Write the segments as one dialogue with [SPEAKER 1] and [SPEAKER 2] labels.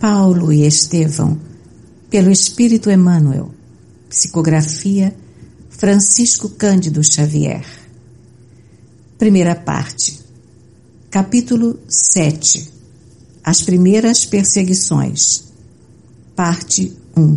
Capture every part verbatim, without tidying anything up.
[SPEAKER 1] Paulo e Estevão, pelo Espírito Emmanuel. Psicografia Francisco Cândido Xavier. Primeira parte. Capítulo sete. As primeiras perseguições. Parte um.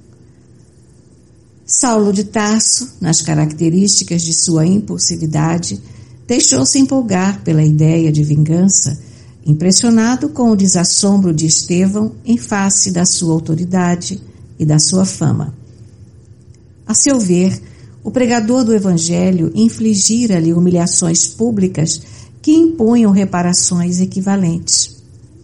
[SPEAKER 1] Saulo de Tarso, nas características de sua impulsividade, deixou-se empolgar pela ideia de vingança, impressionado com o desassombro de Estevão em face da sua autoridade e da sua fama. A seu ver, o pregador do Evangelho infligira-lhe humilhações públicas que impunham reparações equivalentes.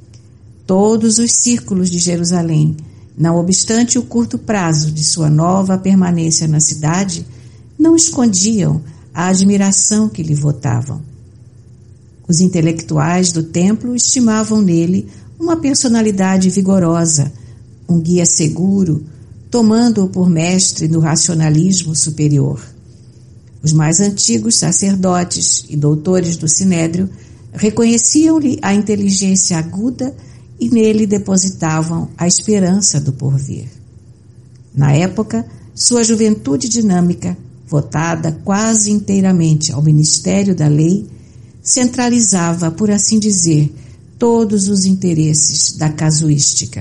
[SPEAKER 1] Todos os círculos de Jerusalém, não obstante o curto prazo de sua nova permanência na cidade, não escondiam a admiração que lhe votavam. Os intelectuais do templo estimavam nele uma personalidade vigorosa, um guia seguro, tomando-o por mestre no racionalismo superior. Os mais antigos sacerdotes e doutores do Sinédrio reconheciam-lhe a inteligência aguda e nele depositavam a esperança do porvir. Na época, sua juventude dinâmica, votada quase inteiramente ao ministério da lei, centralizava, por assim dizer, todos os interesses da casuística.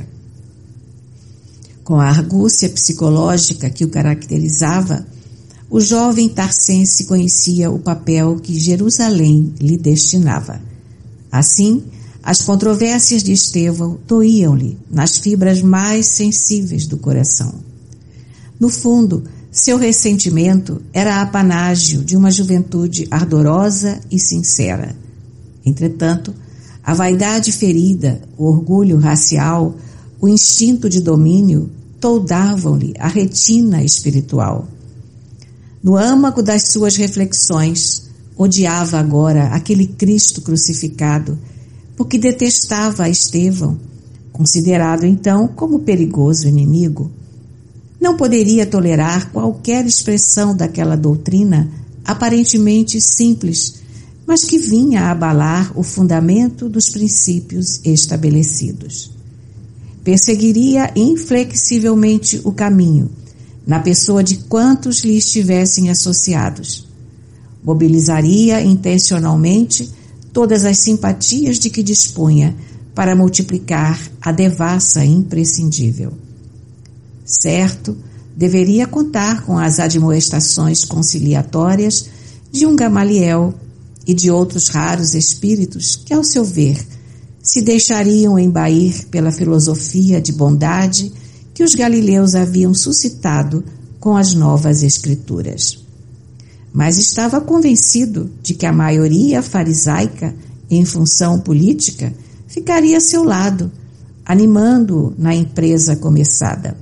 [SPEAKER 1] Com a argúcia psicológica que o caracterizava, o jovem tarsense conhecia o papel que Jerusalém lhe destinava. Assim, as controvérsias de Estevão doíam-lhe nas fibras mais sensíveis do coração. No fundo, seu ressentimento era apanágio de uma juventude ardorosa e sincera. Entretanto, a vaidade ferida, o orgulho racial, o instinto de domínio toldavam-lhe a retina espiritual. No âmago das suas reflexões, odiava agora aquele Cristo crucificado, porque detestava a Estevão, considerado então como perigoso inimigo. Não poderia tolerar qualquer expressão daquela doutrina aparentemente simples, mas que vinha a abalar o fundamento dos princípios estabelecidos. Perseguiria inflexivelmente o caminho, na pessoa de quantos lhe estivessem associados. Mobilizaria intencionalmente todas as simpatias de que dispunha para multiplicar a devassa imprescindível. Certo, deveria contar com as admoestações conciliatórias de um Gamaliel e de outros raros espíritos que, ao seu ver, se deixariam embair pela filosofia de bondade que os galileus haviam suscitado com as novas escrituras. Mas estava convencido de que a maioria farisaica, em função política, ficaria a seu lado, animando-o na empresa começada.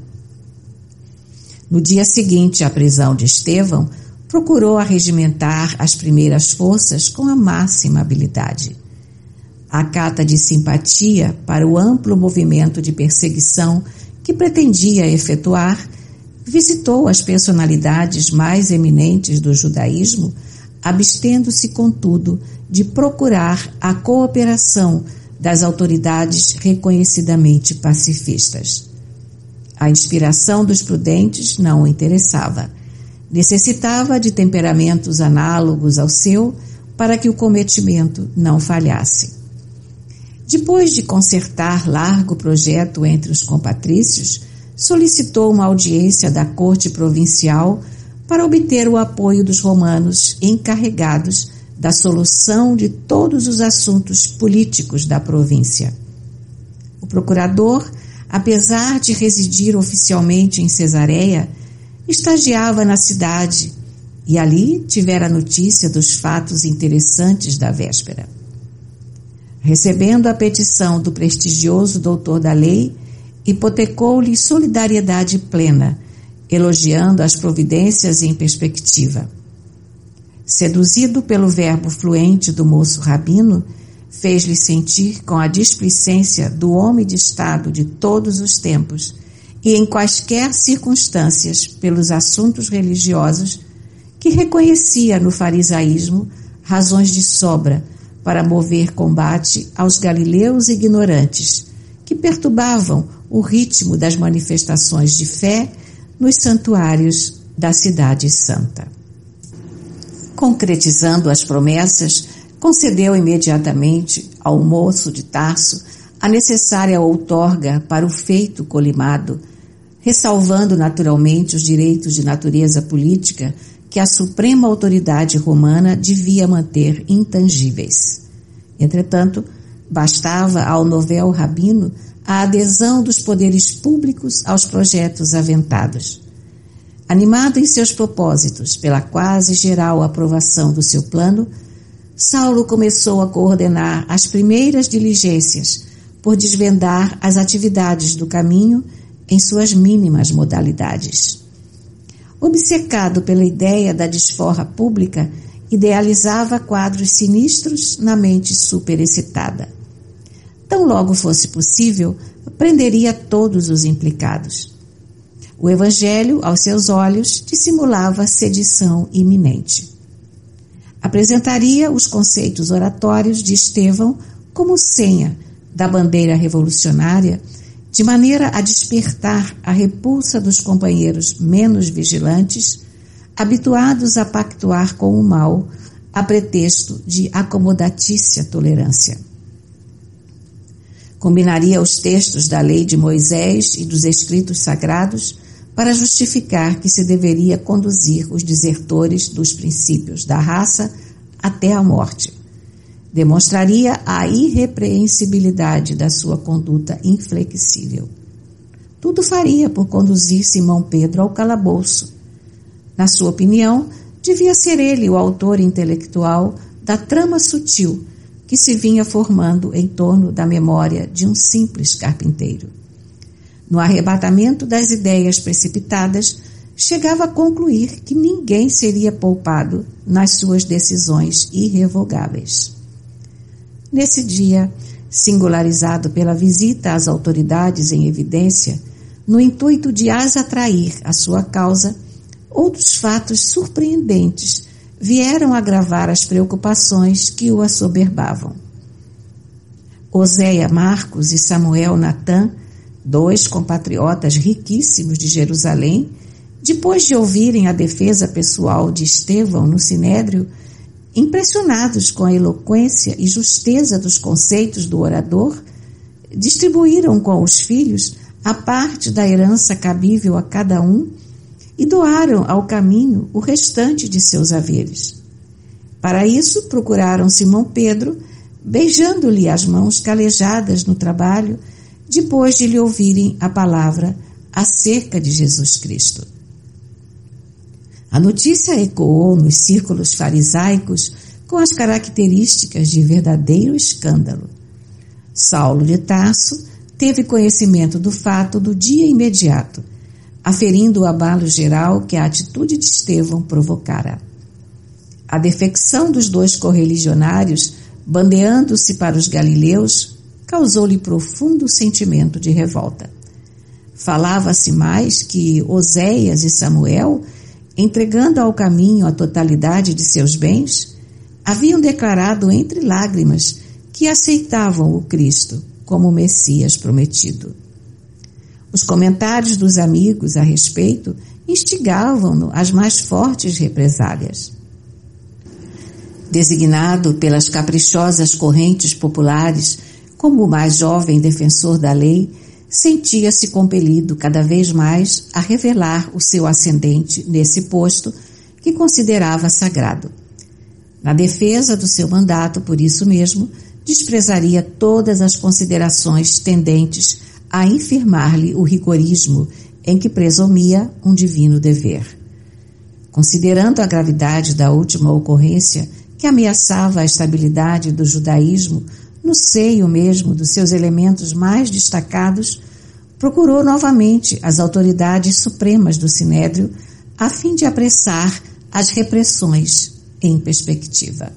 [SPEAKER 1] No dia seguinte à prisão de Estevão, procurou arregimentar as primeiras forças com a máxima habilidade. A cata de simpatia para o amplo movimento de perseguição que pretendia efetuar, visitou as personalidades mais eminentes do judaísmo, abstendo-se, contudo, de procurar a cooperação das autoridades reconhecidamente pacifistas. A inspiração dos prudentes não o interessava. Necessitava de temperamentos análogos ao seu para que o cometimento não falhasse. Depois de concertar largo projeto entre os compatrícios, solicitou uma audiência da corte provincial para obter o apoio dos romanos encarregados da solução de todos os assuntos políticos da província. O procurador, apesar de residir oficialmente em Cesareia, estagiava na cidade e ali tivera notícia dos fatos interessantes da véspera. Recebendo a petição do prestigioso doutor da lei, hipotecou-lhe solidariedade plena, elogiando as providências em perspectiva. Seduzido pelo verbo fluente do moço rabino, fez-lhe sentir com a displicência do homem de Estado de todos os tempos e em quaisquer circunstâncias pelos assuntos religiosos, que reconhecia no farisaísmo razões de sobra para mover combate aos galileus ignorantes, que perturbavam o ritmo das manifestações de fé nos santuários da Cidade Santa. Concretizando as promessas, concedeu imediatamente ao moço de Tarso a necessária outorga para o feito colimado, ressalvando naturalmente os direitos de natureza política que a suprema autoridade romana devia manter intangíveis. Entretanto, bastava ao novel rabino a adesão dos poderes públicos aos projetos aventados. Animado em seus propósitos pela quase geral aprovação do seu plano, Saulo começou a coordenar as primeiras diligências por desvendar as atividades do caminho em suas mínimas modalidades. Obcecado pela ideia da desforra pública, idealizava quadros sinistros na mente superexcitada. Tão logo fosse possível, prenderia todos os implicados. O Evangelho, aos seus olhos, dissimulava sedição iminente. Apresentaria os conceitos oratórios de Estevão como senha da bandeira revolucionária, de maneira a despertar a repulsa dos companheiros menos vigilantes, habituados a pactuar com o mal, a pretexto de acomodatícia tolerância. Combinaria os textos da lei de Moisés e dos escritos sagrados para justificar que se deveria conduzir os desertores dos princípios da raça até a morte. Demonstraria a irrepreensibilidade da sua conduta inflexível. Tudo faria por conduzir Simão Pedro ao calabouço. Na sua opinião, devia ser ele o autor intelectual da trama sutil que se vinha formando em torno da memória de um simples carpinteiro. No arrebatamento das ideias precipitadas, chegava a concluir que ninguém seria poupado nas suas decisões irrevogáveis. Nesse dia, singularizado pela visita às autoridades em evidência, no intuito de as atrair à sua causa, outros fatos surpreendentes vieram agravar as preocupações que o assoberbavam. Oséia Marcos e Samuel Natan, dois compatriotas riquíssimos de Jerusalém, depois de ouvirem a defesa pessoal de Estevão no Sinédrio, impressionados com a eloquência e justeza dos conceitos do orador, distribuíram com os filhos a parte da herança cabível a cada um e doaram ao caminho o restante de seus haveres. Para isso, procuraram Simão Pedro, beijando-lhe as mãos calejadas no trabalho, depois de lhe ouvirem a palavra acerca de Jesus Cristo. A notícia ecoou nos círculos farisaicos com as características de verdadeiro escândalo. Saulo de Tarso teve conhecimento do fato do dia imediato, aferindo o abalo geral que a atitude de Estevão provocara. A defecção dos dois correligionários, bandeando-se para os galileus, causou-lhe profundo sentimento de revolta. Falava-se mais que Oséias e Samuel, entregando ao caminho a totalidade de seus bens, haviam declarado entre lágrimas que aceitavam o Cristo como o Messias prometido. Os comentários dos amigos a respeito instigavam-no às mais fortes represálias. Designado pelas caprichosas correntes populares como o mais jovem defensor da lei, sentia-se compelido cada vez mais a revelar o seu ascendente nesse posto que considerava sagrado. Na defesa do seu mandato, por isso mesmo, desprezaria todas as considerações tendentes a infirmar-lhe o rigorismo em que presumia um divino dever. Considerando a gravidade da última ocorrência que ameaçava a estabilidade do judaísmo no seio mesmo dos seus elementos mais destacados, procurou novamente as autoridades supremas do Sinédrio a fim de apressar as repressões em perspectiva.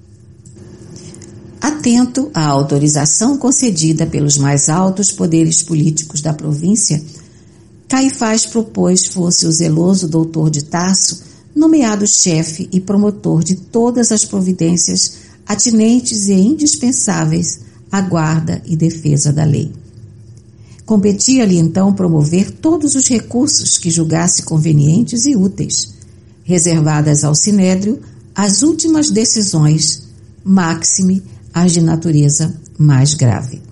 [SPEAKER 1] Atento à autorização concedida pelos mais altos poderes políticos da província, Caifás propôs fosse o zeloso doutor de Tarso nomeado chefe e promotor de todas as providências atinentes e indispensáveis à guarda e defesa da lei. Competia-lhe então promover todos os recursos que julgasse convenientes e úteis, reservadas ao Sinédrio as últimas decisões, máxime as de natureza mais grave.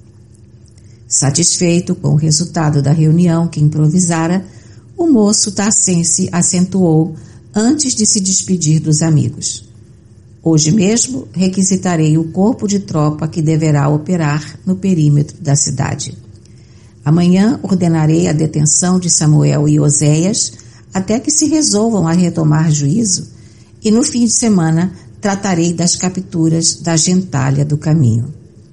[SPEAKER 1] Satisfeito com o resultado da reunião que improvisara, o moço tarcense acentuou antes de se despedir dos amigos: hoje mesmo requisitarei o corpo de tropa que deverá operar no perímetro da cidade. Amanhã ordenarei a detenção de Samuel e Oséias até que se resolvam a retomar juízo, e no fim de semana tratarei das capturas da gentalha do caminho.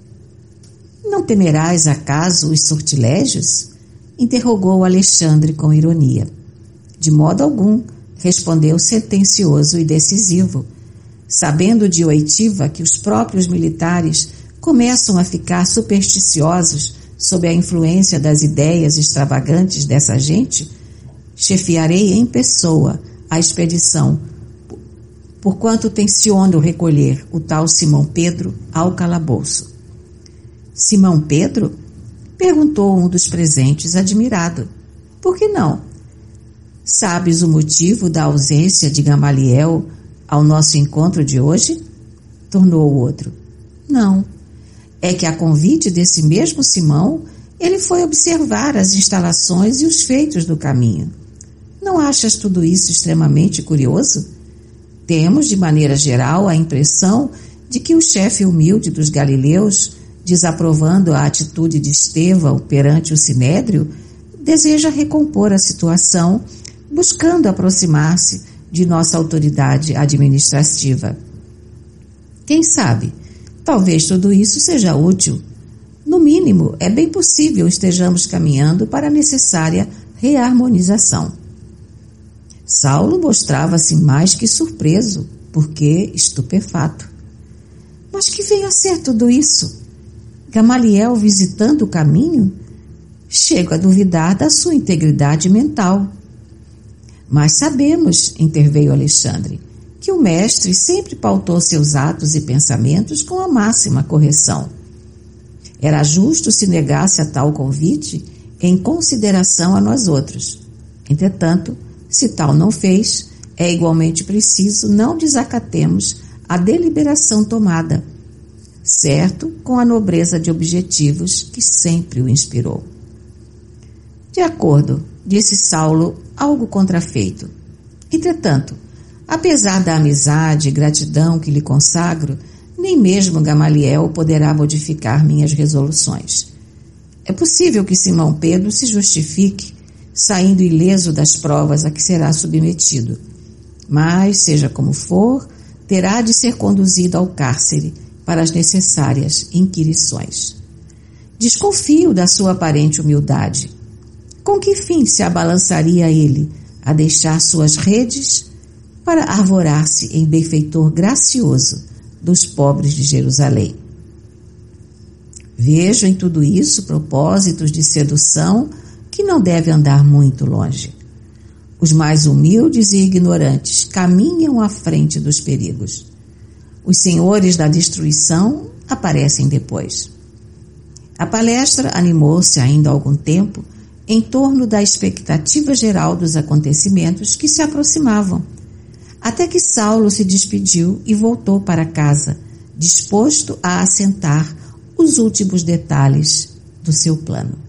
[SPEAKER 1] Não temerás acaso os sortilégios? Interrogou Alexandre com ironia. De modo algum, respondeu sentencioso e decisivo, sabendo de oitiva que os próprios militares começam a ficar supersticiosos sob a influência das ideias extravagantes dessa gente. Chefiarei em pessoa a expedição, porquanto tenciono recolher o tal Simão Pedro ao calabouço. Simão Pedro? Perguntou um dos presentes, admirado. Por que não? Sabes o motivo da ausência de Gamaliel ao nosso encontro de hoje? Tornou o outro. Não. É que, a convite desse mesmo Simão, ele foi observar as instalações e os feitos do caminho. Não achas tudo isso extremamente curioso? Temos, de maneira geral, a impressão de que o chefe humilde dos galileus, desaprovando a atitude de Estevão perante o Sinédrio, deseja recompor a situação, buscando aproximar-se de nossa autoridade administrativa. Quem sabe, talvez tudo isso seja útil. No mínimo, é bem possível estejamos caminhando para a necessária reharmonização. Saulo mostrava-se mais que surpreso, porque estupefato. Mas que vem a ser tudo isso? Gamaliel visitando o caminho? Chego a duvidar da sua integridade mental. Mas sabemos, interveio Alexandre, que o mestre sempre pautou seus atos e pensamentos com a máxima correção. Era justo se negasse a tal convite em consideração a nós outros. Entretanto, se tal não fez, é igualmente preciso não desacatemos a deliberação tomada, certo com a nobreza de objetivos que sempre o inspirou. De acordo, disse Saulo, algo contrafeito. Entretanto, apesar da amizade e gratidão que lhe consagro, nem mesmo Gamaliel poderá modificar minhas resoluções. É possível que Simão Pedro se justifique, saindo ileso das provas a que será submetido. Mas, seja como for, terá de ser conduzido ao cárcere para as necessárias inquirições. Desconfio da sua aparente humildade. Com que fim se abalançaria ele a deixar suas redes para arvorar-se em benfeitor gracioso dos pobres de Jerusalém? Vejo em tudo isso propósitos de sedução que não deve andar muito longe. Os mais humildes e ignorantes caminham à frente dos perigos. Os senhores da destruição aparecem depois. A palestra animou-se ainda há algum tempo em torno da expectativa geral dos acontecimentos que se aproximavam, até que Saulo se despediu e voltou para casa, disposto a assentar os últimos detalhes do seu plano.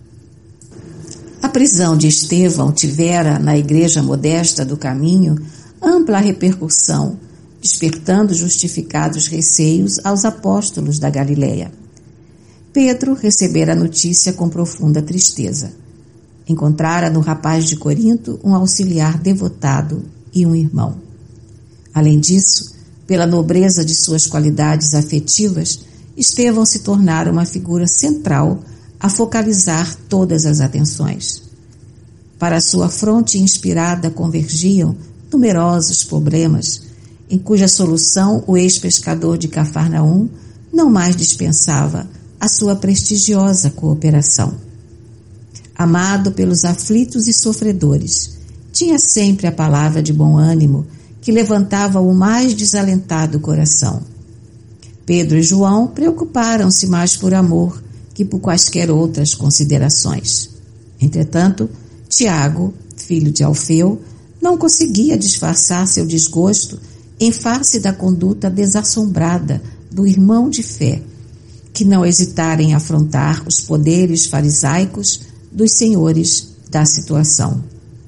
[SPEAKER 1] A prisão de Estevão tivera, na igreja modesta do caminho, ampla repercussão, despertando justificados receios aos apóstolos da Galileia. Pedro recebera a notícia com profunda tristeza. Encontrara no rapaz de Corinto um auxiliar devotado e um irmão. Além disso, pela nobreza de suas qualidades afetivas, Estevão se tornara uma figura central a focalizar todas as atenções. Para sua fronte inspirada convergiam numerosos problemas, em cuja solução o ex-pescador de Cafarnaum não mais dispensava a sua prestigiosa cooperação. Amado pelos aflitos e sofredores, tinha sempre a palavra de bom ânimo que levantava o mais desalentado coração. Pedro e João preocuparam-se mais por amor, que por quaisquer outras considerações. Entretanto, Tiago, filho de Alfeu, não conseguia disfarçar seu desgosto em face da conduta desassombrada do irmão de fé, que não hesitara em afrontar os poderes farisaicos dos senhores da situação.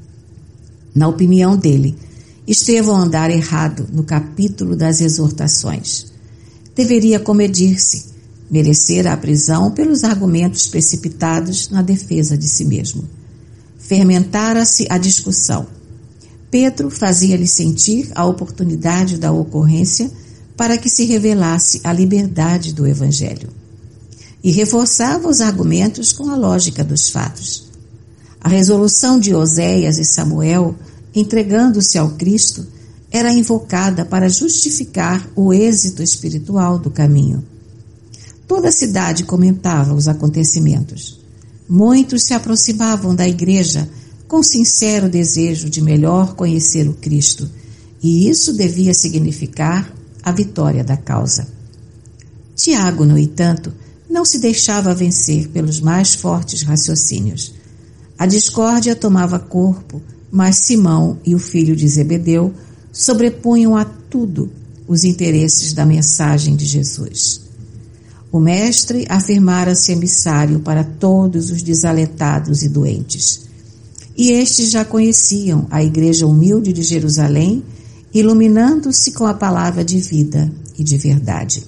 [SPEAKER 1] Na opinião dele, Estevão andara errado no capítulo das exortações. Deveria comedir-se, merecer a prisão pelos argumentos precipitados na defesa de si mesmo. Fermentara-se a discussão. Pedro fazia-lhe sentir a oportunidade da ocorrência para que se revelasse a liberdade do Evangelho. E reforçava os argumentos com a lógica dos fatos. A resolução de Oséias e Samuel, entregando-se ao Cristo, era invocada para justificar o êxito espiritual do caminho. Toda a cidade comentava os acontecimentos. Muitos se aproximavam da igreja com sincero desejo de melhor conhecer o Cristo, e isso devia significar a vitória da causa. Tiago, no entanto, não se deixava vencer pelos mais fortes raciocínios. A discórdia tomava corpo, mas Simão e o filho de Zebedeu sobrepunham a tudo os interesses da mensagem de Jesus. O mestre afirmara-se emissário para todos os desalentados e doentes. E estes já conheciam a igreja humilde de Jerusalém, iluminando-se com a palavra de vida e de verdade.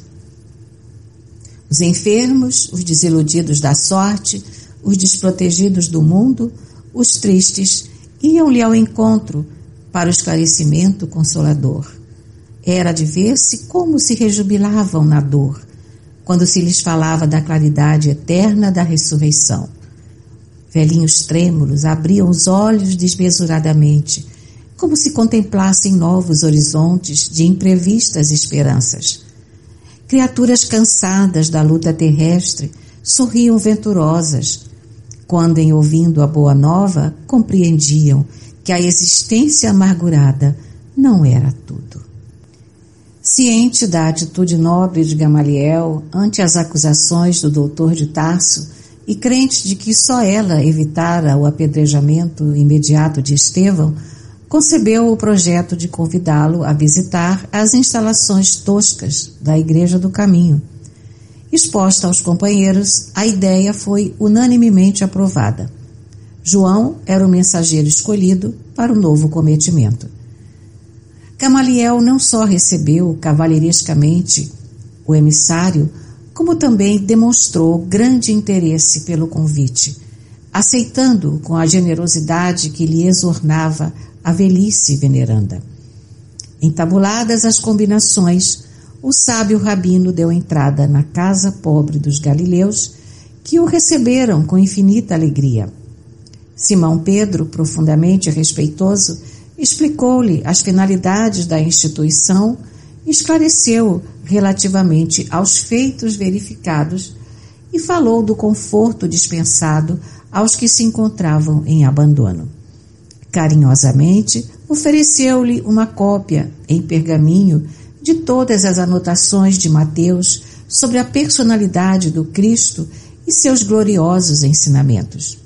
[SPEAKER 1] Os enfermos, os desiludidos da sorte, os desprotegidos do mundo, os tristes, iam-lhe ao encontro para o esclarecimento consolador. Era de ver-se como se rejubilavam na dor, quando se lhes falava da claridade eterna da ressurreição. Velhinhos trêmulos abriam os olhos desmesuradamente, como se contemplassem novos horizontes de imprevistas esperanças. Criaturas cansadas da luta terrestre sorriam venturosas, quando, em ouvindo a boa nova, compreendiam que a existência amargurada não era tudo. Ciente da atitude nobre de Gamaliel ante as acusações do doutor de Tarso e crente de que só ela evitara o apedrejamento imediato de Estevão, concebeu o projeto de convidá-lo a visitar as instalações toscas da Igreja do Caminho. Exposta aos companheiros, a ideia foi unanimemente aprovada. João era o mensageiro escolhido para o novo cometimento. Gamaliel não só recebeu cavalheirescamente o emissário, como também demonstrou grande interesse pelo convite, aceitando-o com a generosidade que lhe exornava a velhice veneranda. Entabuladas as combinações, o sábio rabino deu entrada na casa pobre dos galileus, que o receberam com infinita alegria. Simão Pedro, profundamente respeitoso, explicou-lhe as finalidades da instituição e esclareceu relativamente aos feitos verificados e falou do conforto dispensado aos que se encontravam em abandono. Carinhosamente, ofereceu-lhe uma cópia em pergaminho de todas as anotações de Mateus sobre a personalidade do Cristo e seus gloriosos ensinamentos.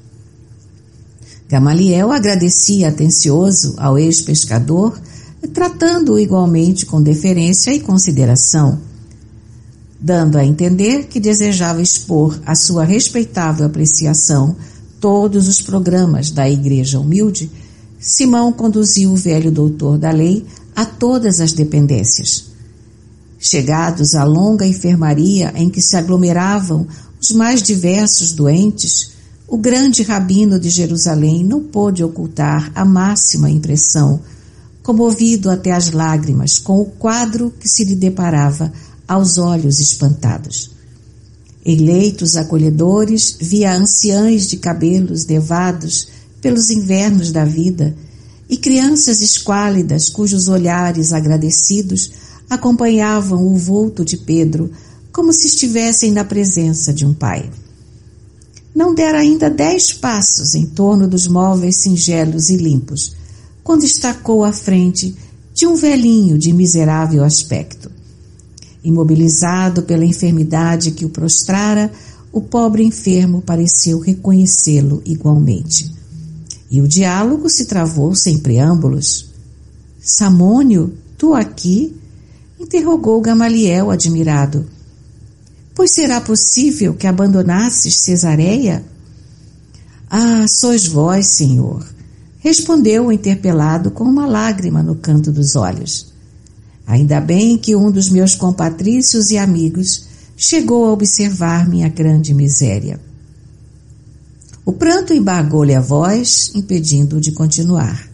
[SPEAKER 1] Gamaliel agradecia atencioso ao ex-pescador, tratando-o igualmente com deferência e consideração. Dando a entender que desejava expor à sua respeitável apreciação todos os programas da Igreja Humilde, Simão conduziu o velho doutor da lei a todas as dependências. Chegados à longa enfermaria em que se aglomeravam os mais diversos doentes, o grande rabino de Jerusalém não pôde ocultar a máxima impressão, comovido até as lágrimas com o quadro que se lhe deparava aos olhos espantados. Em leitos acolhedores via anciães de cabelos nevados pelos invernos da vida e crianças esquálidas cujos olhares agradecidos acompanhavam o vulto de Pedro como se estivessem na presença de um pai. Não dera ainda dez passos em torno dos móveis singelos e limpos, quando estacou à frente de um velhinho de miserável aspecto. Imobilizado pela enfermidade que o prostrara, o pobre enfermo pareceu reconhecê-lo igualmente. E o diálogo se travou sem preâmbulos. Samônio, tu aqui? Interrogou Gamaliel admirado. Pois será possível que abandonasses Cesareia? Ah, sois vós, Senhor, respondeu o interpelado com uma lágrima no canto dos olhos. Ainda bem que um dos meus compatrícios e amigos chegou a observar minha grande miséria. O pranto embargou-lhe a voz, impedindo-o de continuar.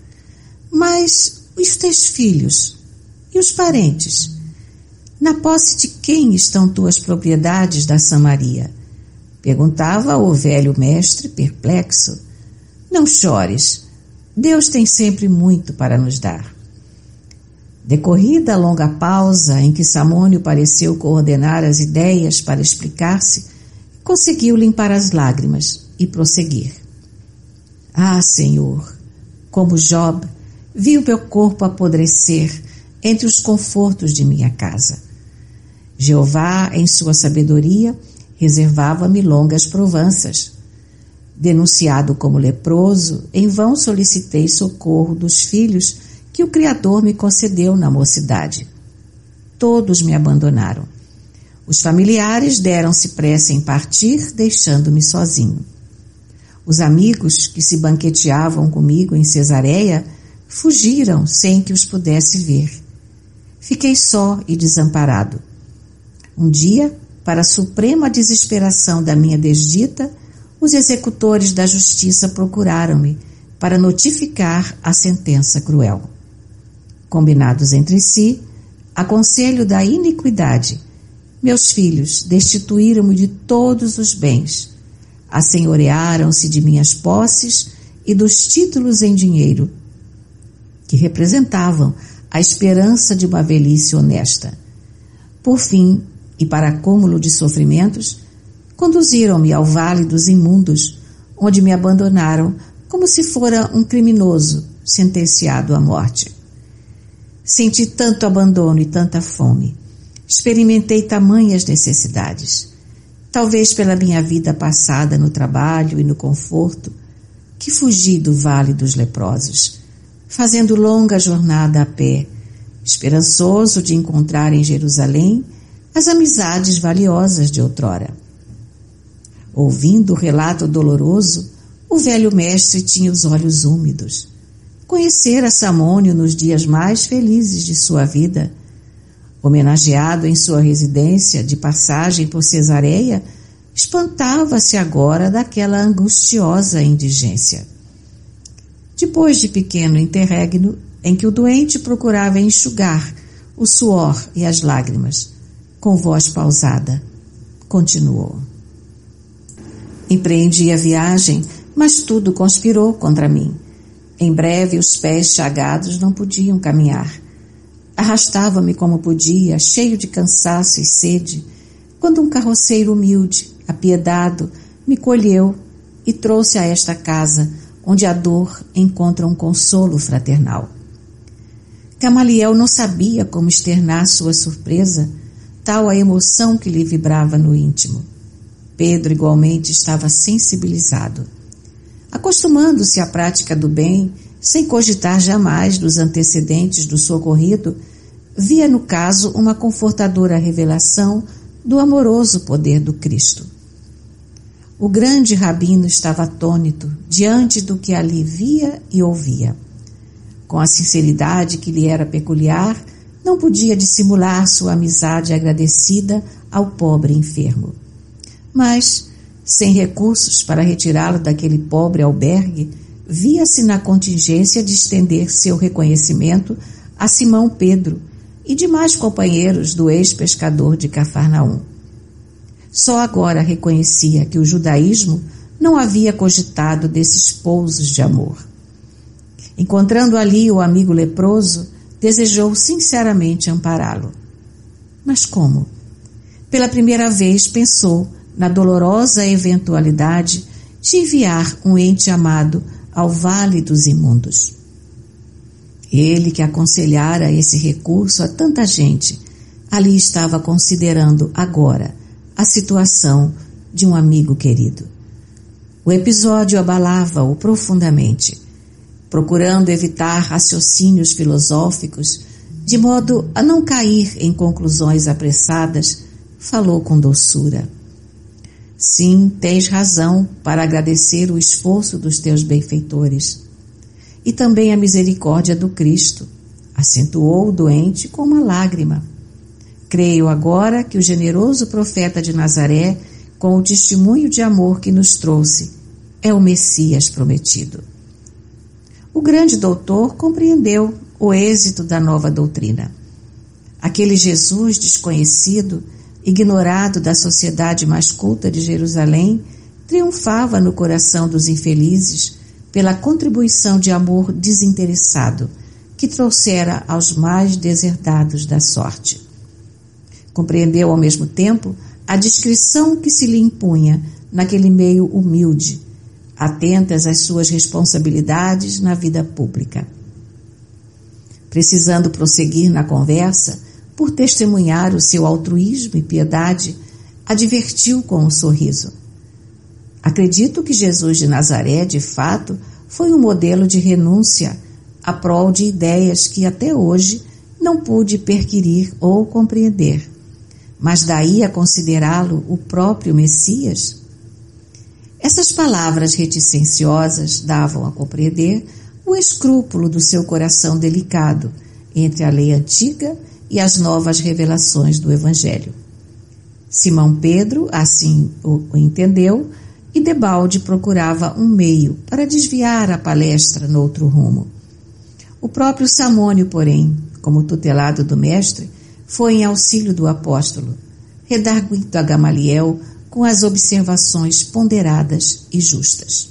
[SPEAKER 1] Mas os teus filhos e os parentes? Na posse de quem estão tuas propriedades da Samaria? Perguntava o velho mestre, perplexo. Não chores, Deus tem sempre muito para nos dar. Decorrida a longa pausa em que Samônio pareceu coordenar as ideias para explicar-se, conseguiu limpar as lágrimas e prosseguir. Ah, Senhor, como Job, vi o meu corpo apodrecer entre os confortos de minha casa. Jeová, em sua sabedoria, reservava-me longas provanças. Denunciado como leproso, em vão solicitei socorro dos filhos que o Criador me concedeu na mocidade. Todos me abandonaram. Os familiares deram-se pressa em partir, deixando-me sozinho. Os amigos que se banqueteavam comigo em Cesareia fugiram sem que os pudesse ver. Fiquei só e desamparado. Um dia, para a suprema desesperação da minha desdita, os executores da justiça procuraram-me para notificar a sentença cruel. Combinados entre si, a conselho da iniquidade, meus filhos destituíram-me de todos os bens, assenhorearam-se de minhas posses e dos títulos em dinheiro, que representavam a esperança de uma velhice honesta. Por fim, e para acúmulo de sofrimentos, conduziram-me ao vale dos imundos, onde me abandonaram como se fora um criminoso sentenciado à morte. Senti tanto abandono e tanta fome. Experimentei tamanhas necessidades, talvez pela minha vida passada no trabalho e no conforto, que fugi do vale dos leprosos, fazendo longa jornada a pé, esperançoso de encontrar em Jerusalém as amizades valiosas de outrora. Ouvindo o relato doloroso, o velho mestre tinha os olhos úmidos. Conhecera Samônio nos dias mais felizes de sua vida. Homenageado em sua residência de passagem por Cesareia, espantava-se agora daquela angustiosa indigência. Depois de pequeno interregno, em que o doente procurava enxugar o suor e as lágrimas, com voz pausada, continuou. Empreendi a viagem, mas tudo conspirou contra mim. Em breve os pés chagados não podiam caminhar. Arrastava-me como podia, cheio de cansaço e sede, quando um carroceiro humilde, apiedado, me colheu e trouxe a esta casa, onde a dor encontra um consolo fraternal. Gamaliel não sabia como externar sua surpresa, tal a emoção que lhe vibrava no íntimo. Pedro igualmente estava sensibilizado. Acostumando-se à prática do bem, sem cogitar jamais dos antecedentes do socorrido, via no caso uma confortadora revelação do amoroso poder do Cristo. O grande rabino estava atônito diante do que ali via e ouvia. Com a sinceridade que lhe era peculiar, não podia dissimular sua amizade agradecida ao pobre enfermo. Mas, sem recursos para retirá-lo daquele pobre albergue, via-se na contingência de estender seu reconhecimento a Simão Pedro e demais companheiros do ex-pescador de Cafarnaum. Só agora reconhecia que o judaísmo não havia cogitado desses pousos de amor. Encontrando ali o amigo leproso, desejou sinceramente ampará-lo. Mas como? Pela primeira vez pensou na dolorosa eventualidade de enviar um ente amado ao vale dos imundos. Ele que aconselhara esse recurso a tanta gente, ali estava considerando agora a situação de um amigo querido. O episódio abalava-o profundamente. Procurando evitar raciocínios filosóficos, de modo a não cair em conclusões apressadas, falou com doçura. Sim, tens razão para agradecer o esforço dos teus benfeitores. E também a misericórdia do Cristo, acentuou o doente com uma lágrima. Creio agora que o generoso profeta de Nazaré, com o testemunho de amor que nos trouxe, é o Messias prometido. O grande doutor compreendeu o êxito da nova doutrina. Aquele Jesus desconhecido, ignorado da sociedade mais culta de Jerusalém, triunfava no coração dos infelizes pela contribuição de amor desinteressado que trouxera aos mais deserdados da sorte. Compreendeu ao mesmo tempo a discrição que se lhe impunha naquele meio humilde, atentas às suas responsabilidades na vida pública. Precisando prosseguir na conversa, por testemunhar o seu altruísmo e piedade, advertiu com um sorriso. Acredito que Jesus de Nazaré, de fato, foi um modelo de renúncia a prol de ideias que até hoje não pude perquirir ou compreender. Mas daí a considerá-lo o próprio Messias? Essas palavras reticenciosas davam a compreender o escrúpulo do seu coração delicado entre a lei antiga e as novas revelações do Evangelho. Simão Pedro assim o entendeu e debalde procurava um meio para desviar a palestra noutro rumo. O próprio Samônio, porém, como tutelado do mestre, foi em auxílio do apóstolo, redarguindo a Gamaliel com as observações ponderadas e justas.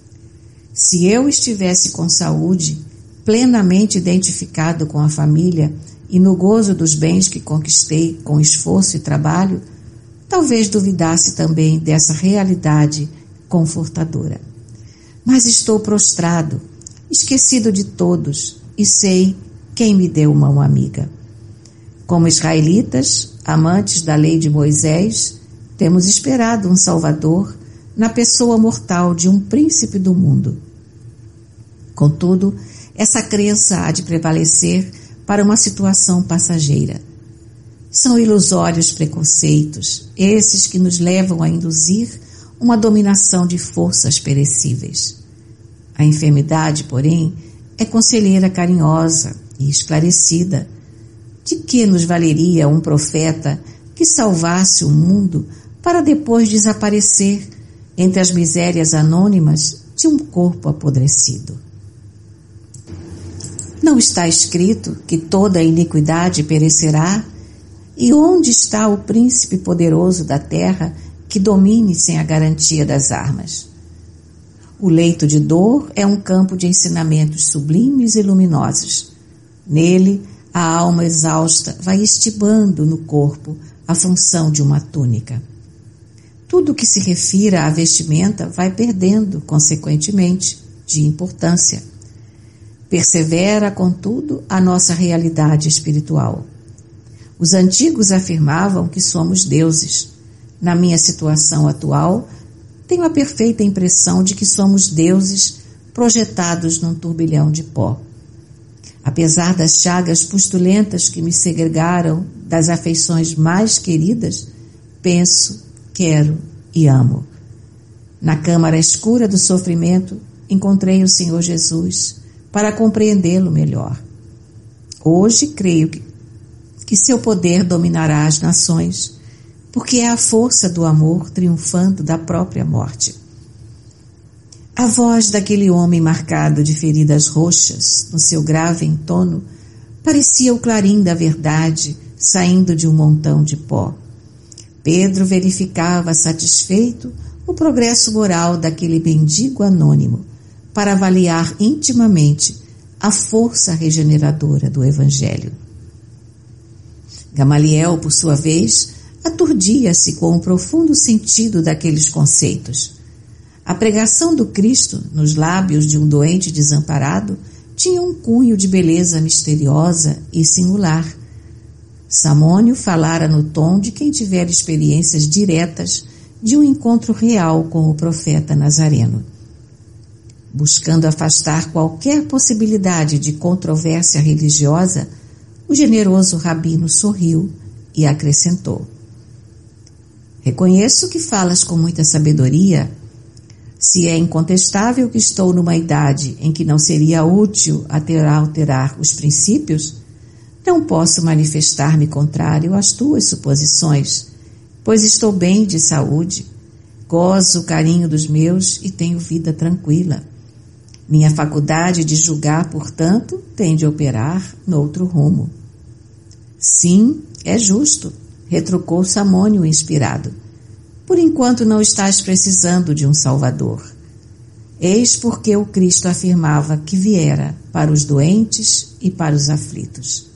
[SPEAKER 1] Se eu estivesse com saúde, plenamente identificado com a família e no gozo dos bens que conquistei com esforço e trabalho, talvez duvidasse também dessa realidade confortadora. Mas estou prostrado, esquecido de todos, e sei quem me deu mão amiga. Como israelitas, amantes da lei de Moisés, temos esperado um Salvador na pessoa mortal de um príncipe do mundo. Contudo, essa crença há de prevalecer para uma situação passageira. São ilusórios preconceitos, esses que nos levam a induzir uma dominação de forças perecíveis. A enfermidade, porém, é conselheira carinhosa e esclarecida. De que nos valeria um profeta que salvasse o mundo para depois desaparecer entre as misérias anônimas de um corpo apodrecido? Não está escrito que toda iniquidade perecerá? E onde está o príncipe poderoso da terra que domine sem a garantia das armas? O leito de dor é um campo de ensinamentos sublimes e luminosos. Nele, a alma exausta vai estibando no corpo a função de uma túnica. Tudo que se refira à vestimenta vai perdendo, consequentemente, de importância. Persevera, contudo, a nossa realidade espiritual. Os antigos afirmavam que somos deuses. Na minha situação atual, tenho a perfeita impressão de que somos deuses projetados num turbilhão de pó. Apesar das chagas pustulentas que me segregaram das afeições mais queridas, penso, quero e amo. Na câmara escura do sofrimento, encontrei o Senhor Jesus para compreendê-lo melhor. Hoje creio que, que seu poder dominará as nações, porque é a força do amor triunfando da própria morte. A voz daquele homem marcado de feridas roxas, no seu grave entono, parecia o clarim da verdade saindo de um montão de pó. Pedro verificava satisfeito o progresso moral daquele mendigo anônimo para avaliar intimamente a força regeneradora do Evangelho. Gamaliel, por sua vez, aturdia-se com o profundo sentido daqueles conceitos. A pregação do Cristo, nos lábios de um doente desamparado, tinha um cunho de beleza misteriosa e singular. Samônio falara no tom de quem tiver experiências diretas de um encontro real com o profeta nazareno. Buscando afastar qualquer possibilidade de controvérsia religiosa, o generoso rabino sorriu e acrescentou: reconheço que falas com muita sabedoria. Se é incontestável que estou numa idade em que não seria útil até alterar os princípios, não posso manifestar-me contrário às tuas suposições, pois estou bem de saúde, gozo o carinho dos meus e tenho vida tranquila. Minha faculdade de julgar, portanto, tem de operar noutro rumo. Sim, é justo, retrucou Samônio inspirado. Por enquanto não estás precisando de um Salvador. Eis porque o Cristo afirmava que viera para os doentes e para os aflitos.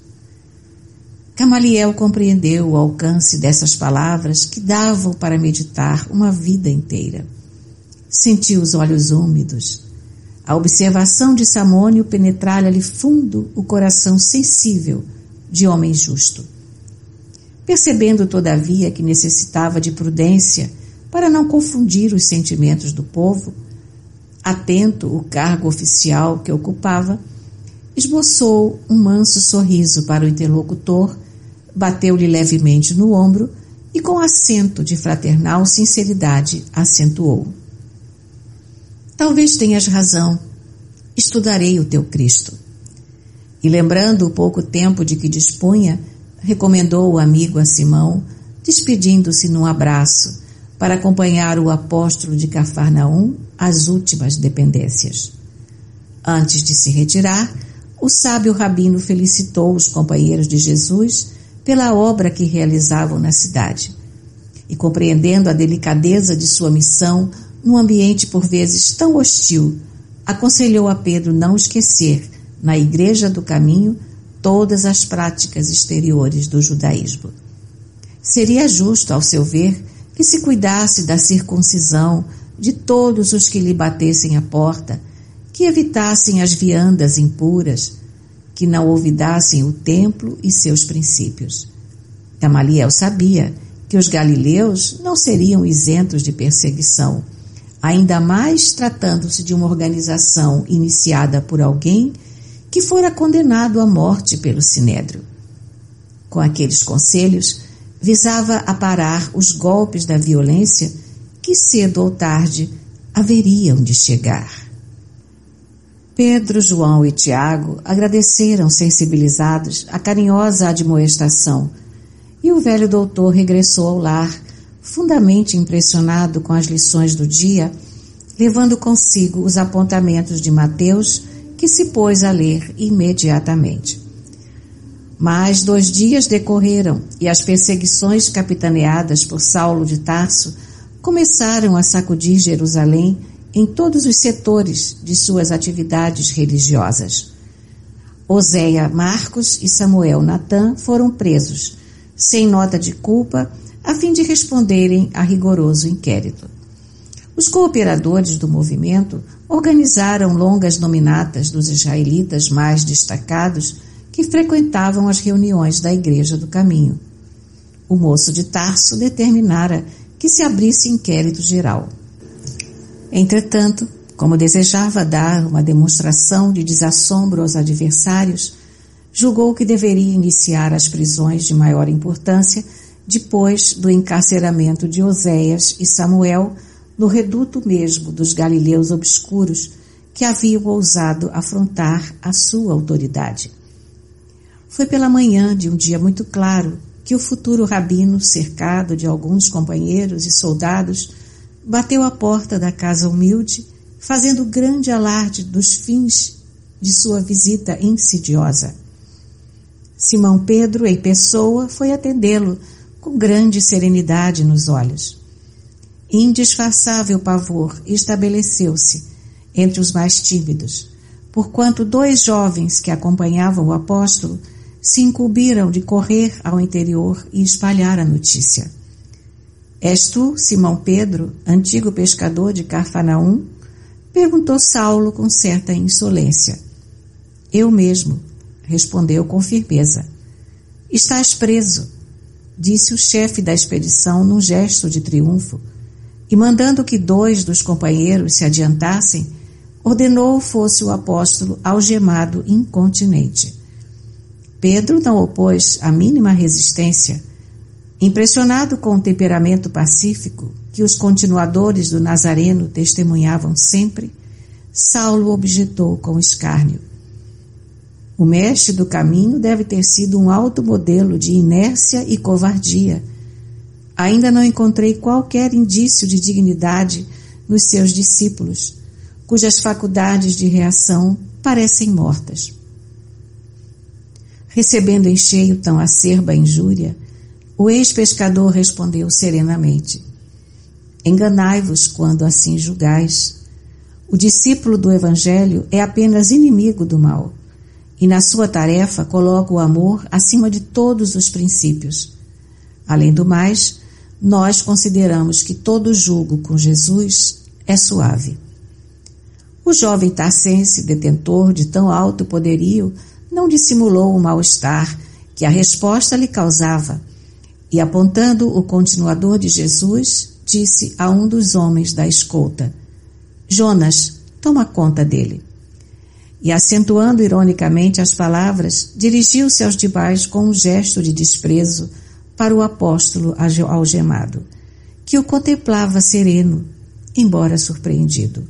[SPEAKER 1] Gamaliel compreendeu o alcance dessas palavras que davam para meditar uma vida inteira. Sentiu os olhos úmidos. A observação de Samônio penetrara-lhe fundo o coração sensível de homem justo. Percebendo, todavia, que necessitava de prudência para não confundir os sentimentos do povo, atento ao cargo oficial que ocupava, esboçou um manso sorriso para o interlocutor, bateu-lhe levemente no ombro e, com acento de fraternal sinceridade, acentuou: talvez tenhas razão, estudarei o teu Cristo. E, lembrando o pouco tempo de que dispunha, recomendou o amigo a Simão, despedindo-se num abraço, para acompanhar o apóstolo de Cafarnaum às últimas dependências. Antes de se retirar, o sábio rabino felicitou os companheiros de Jesus pela obra que realizavam na cidade. E, compreendendo a delicadeza de sua missão num ambiente por vezes tão hostil, aconselhou a Pedro não esquecer, na Igreja do Caminho, todas as práticas exteriores do judaísmo. Seria justo, ao seu ver, que se cuidasse da circuncisão de todos os que lhe batessem a porta, que evitassem as viandas impuras, que não olvidassem o templo e seus princípios. Gamaliel sabia que os galileus não seriam isentos de perseguição, ainda mais tratando-se de uma organização iniciada por alguém que fora condenado à morte pelo Sinédrio. Com aqueles conselhos, visava aparar os golpes da violência que cedo ou tarde haveriam de chegar. Pedro, João e Tiago agradeceram sensibilizados a carinhosa admoestação, e o velho doutor regressou ao lar, fundamente impressionado com as lições do dia, levando consigo os apontamentos de Mateus, que se pôs a ler imediatamente. Mais dois dias decorreram e as perseguições capitaneadas por Saulo de Tarso começaram a sacudir Jerusalém em todos os setores de suas atividades religiosas. Oséia Marcos e Samuel Natã foram presos, sem nota de culpa, a fim de responderem a rigoroso inquérito. Os cooperadores do movimento organizaram longas nominatas dos israelitas mais destacados que frequentavam as reuniões da Igreja do Caminho. O moço de Tarso determinara que se abrisse inquérito geral. Entretanto, como desejava dar uma demonstração de desassombro aos adversários, julgou que deveria iniciar as prisões de maior importância depois do encarceramento de Oséias e Samuel no reduto mesmo dos galileus obscuros que haviam ousado afrontar a sua autoridade. Foi pela manhã de um dia muito claro que o futuro rabino, cercado de alguns companheiros e soldados, bateu à porta da casa humilde, fazendo grande alarde dos fins de sua visita insidiosa. Simão Pedro, em pessoa, foi atendê-lo com grande serenidade nos olhos. Indisfarçável pavor estabeleceu-se entre os mais tímidos, porquanto dois jovens que acompanhavam o apóstolo se incumbiram de correr ao interior e espalhar a notícia. És tu, Simão Pedro, antigo pescador de Cafarnaum? Perguntou Saulo com certa insolência. Eu mesmo, respondeu com firmeza. Estás preso, disse o chefe da expedição num gesto de triunfo. e mandando que dois dos companheiros se adiantassem, ordenou fosse o apóstolo algemado incontinente. Pedro não opôs a mínima resistência. Impressionado com o temperamento pacífico que os continuadores do Nazareno testemunhavam sempre, Saulo objetou com escárnio. O mestre do caminho deve ter sido um alto modelo de inércia e covardia. Ainda não encontrei qualquer indício de dignidade nos seus discípulos, cujas faculdades de reação parecem mortas. Recebendo em cheio tão acerba injúria, o ex-pescador respondeu serenamente: enganai-vos quando assim julgais. O discípulo do Evangelho é apenas inimigo do mal, e na sua tarefa coloca o amor acima de todos os princípios. Além do mais, nós consideramos que todo julgo com Jesus é suave. O jovem tarcense, detentor de tão alto poderio, não dissimulou o mal-estar que a resposta lhe causava, e apontando o continuador de Jesus, disse a um dos homens da escolta: Jonas, toma conta dele. E acentuando ironicamente as palavras, dirigiu-se aos demais com um gesto de desprezo para o apóstolo algemado, que o contemplava sereno, embora surpreendido.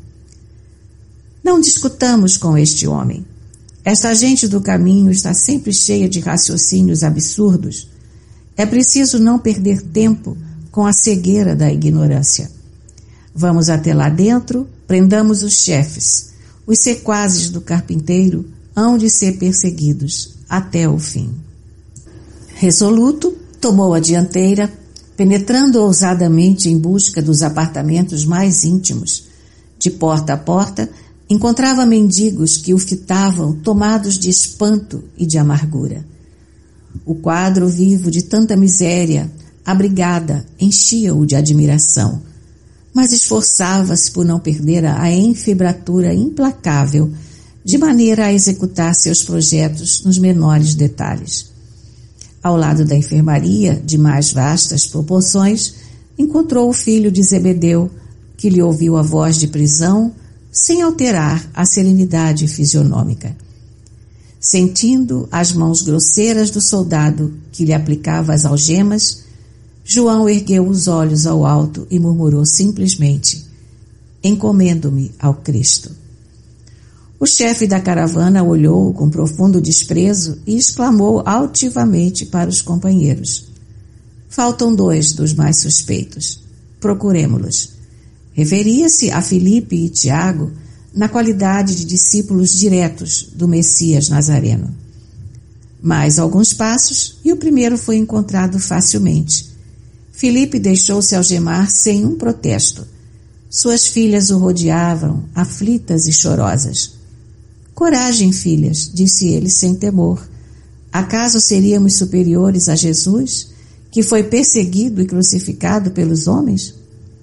[SPEAKER 1] Não discutamos com este homem. Esta gente do caminho está sempre cheia de raciocínios absurdos. É preciso não perder tempo com a cegueira da ignorância. Vamos até lá dentro, prendamos os chefes. Os sequazes do carpinteiro hão de ser perseguidos até o fim. Resoluto, tomou a dianteira, penetrando ousadamente em busca dos apartamentos mais íntimos. De porta a porta, encontrava mendigos que o fitavam, tomados de espanto e de amargura. O quadro vivo de tanta miséria, abrigada, enchia-o de admiração, mas esforçava-se por não perder a enfibratura implacável, de maneira a executar seus projetos nos menores detalhes. Ao lado da enfermaria, de mais vastas proporções, encontrou o filho de Zebedeu, que lhe ouviu a voz de prisão, sem alterar a serenidade fisionômica. Sentindo as mãos grosseiras do soldado que lhe aplicava as algemas, João ergueu os olhos ao alto e murmurou simplesmente: encomendo-me ao Cristo. O chefe da caravana olhou com profundo desprezo e exclamou altivamente para os companheiros: faltam dois dos mais suspeitos. Procuremo-los. Referia-se a Filipe e Tiago na qualidade de discípulos diretos do Messias Nazareno. Mais alguns passos e o primeiro foi encontrado facilmente. Filipe deixou-se algemar sem um protesto. Suas filhas o rodeavam, aflitas e chorosas. Coragem, filhas, disse ele sem temor. Acaso seríamos superiores a Jesus, que foi perseguido e crucificado pelos homens?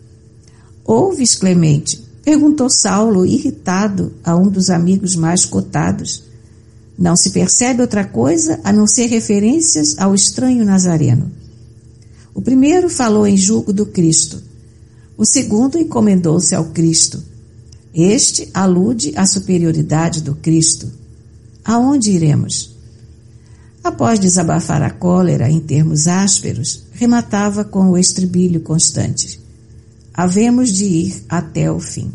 [SPEAKER 1] Ouves, Clemente? Perguntou Saulo, irritado, a um dos amigos mais cotados. Não se percebe outra coisa a não ser referências ao estranho Nazareno. O primeiro falou em julgo do Cristo. O segundo encomendou-se ao Cristo. Este alude à superioridade do Cristo. Aonde iremos? Após desabafar a cólera em termos ásperos, rematava com o estribilho constante: havemos de ir até o fim.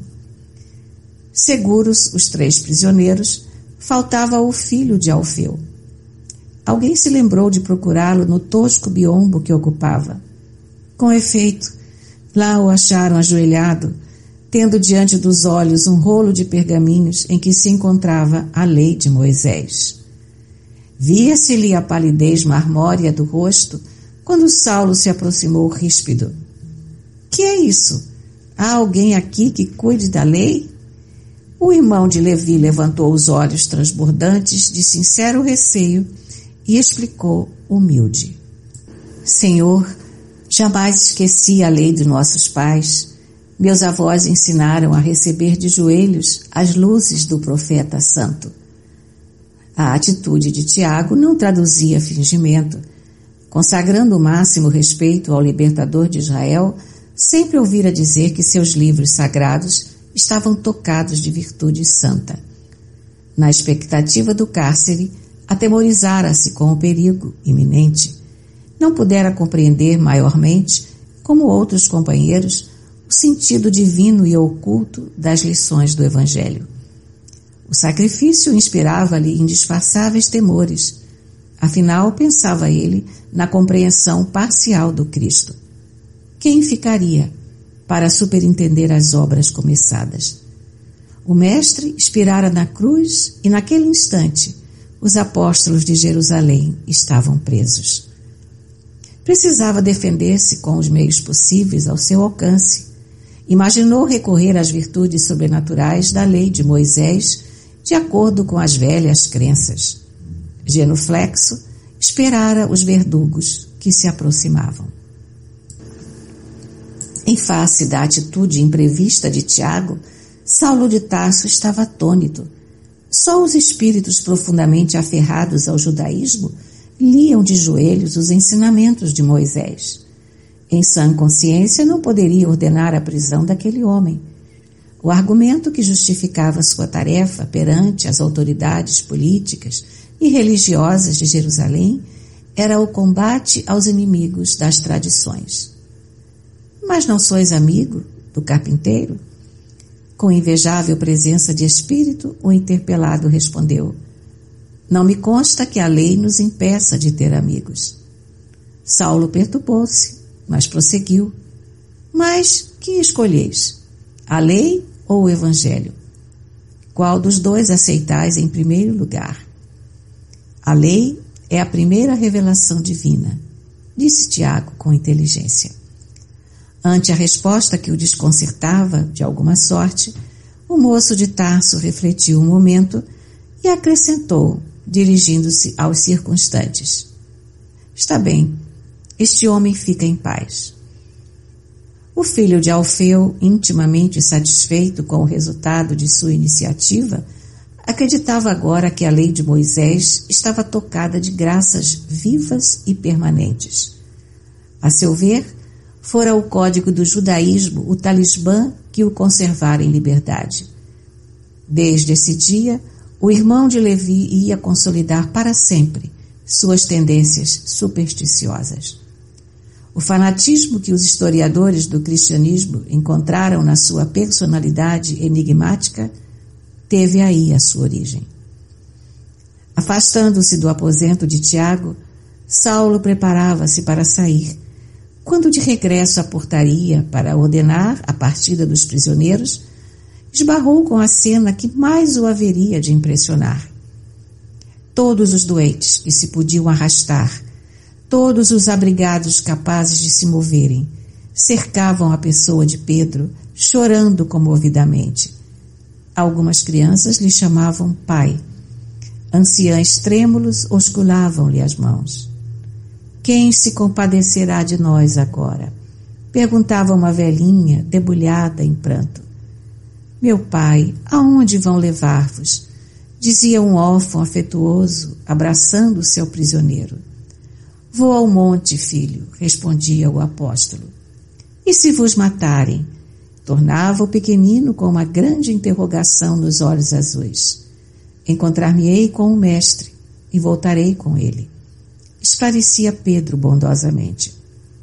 [SPEAKER 1] Seguros os três prisioneiros, faltava o filho de Alfeu. Alguém se lembrou de procurá-lo no tosco biombo que ocupava. Com efeito, lá o acharam ajoelhado, tendo diante dos olhos um rolo de pergaminhos em que se encontrava a lei de Moisés. Via-se-lhe a palidez marmórea do rosto quando Saulo se aproximou ríspido. Que é isso? Há alguém aqui que cuide da lei? O irmão de Levi levantou os olhos transbordantes de sincero receio e explicou humilde: Senhor, jamais esqueci a lei de nossos pais. Meus avós ensinaram a receber de joelhos as luzes do profeta santo. A atitude de Tiago não traduzia fingimento. Consagrando o máximo respeito ao libertador de Israel, sempre ouvira dizer que seus livros sagrados estavam tocados de virtude santa. Na expectativa do cárcere, atemorizara-se com o perigo iminente. Não pudera compreender maiormente, como outros companheiros, o sentido divino e oculto das lições do Evangelho. O sacrifício inspirava-lhe indisfarçáveis temores. Afinal, pensava ele na compreensão parcial do Cristo. Quem ficaria para superintender as obras começadas? O Mestre expirara na cruz e, naquele instante, os apóstolos de Jerusalém estavam presos. Precisava defender-se com os meios possíveis ao seu alcance. Imaginou recorrer às virtudes sobrenaturais da lei de Moisés, de acordo com as velhas crenças. Genuflexo, esperara os verdugos que se aproximavam. Em face da atitude imprevista de Tiago, Saulo de Tarso estava atônito. Só os espíritos profundamente aferrados ao judaísmo liam de joelhos os ensinamentos de Moisés. Em sã consciência, não poderia ordenar a prisão daquele homem. O argumento que justificava sua tarefa perante as autoridades políticas e religiosas de Jerusalém era o combate aos inimigos das tradições. Mas não sois amigo do carpinteiro? Com invejável presença de espírito, o interpelado respondeu: não me consta que a lei nos impeça de ter amigos. Saulo perturbou-se, mas prosseguiu: mas que escolheis? A lei ou o Evangelho? Qual dos dois aceitais em primeiro lugar? A lei é a primeira revelação divina, disse Tiago com inteligência. Ante a resposta que o desconcertava, de alguma sorte, o moço de Tarso refletiu um momento e acrescentou, dirigindo-se aos circunstantes: está bem, este homem fica em paz. O filho de Alfeu, intimamente satisfeito com o resultado de sua iniciativa, acreditava agora que a lei de Moisés estava tocada de graças vivas e permanentes. A seu ver, fora o código do judaísmo o talismã que o conservara em liberdade. Desde esse dia, o irmão de Levi ia consolidar para sempre suas tendências supersticiosas. O fanatismo que os historiadores do cristianismo encontraram na sua personalidade enigmática teve aí a sua origem. Afastando-se do aposento de Tiago, Saulo preparava-se para sair, quando de regresso à portaria para ordenar a partida dos prisioneiros, esbarrou com a cena que mais o haveria de impressionar. Todos os doentes que se podiam arrastar, todos os abrigados capazes de se moverem, cercavam a pessoa de Pedro, chorando comovidamente. Algumas crianças lhe chamavam pai. Anciães trêmulos osculavam-lhe as mãos. Quem se compadecerá de nós agora? Perguntava uma velhinha, debulhada em pranto. Meu pai, aonde vão levar-vos? Dizia um órfão afetuoso, abraçando o seu prisioneiro. Vou ao monte, filho, respondia o apóstolo. E se vos matarem? Tornava o pequenino com uma grande interrogação nos olhos azuis. Encontrar-me-ei com o mestre e voltarei com ele, esclarecia Pedro bondosamente.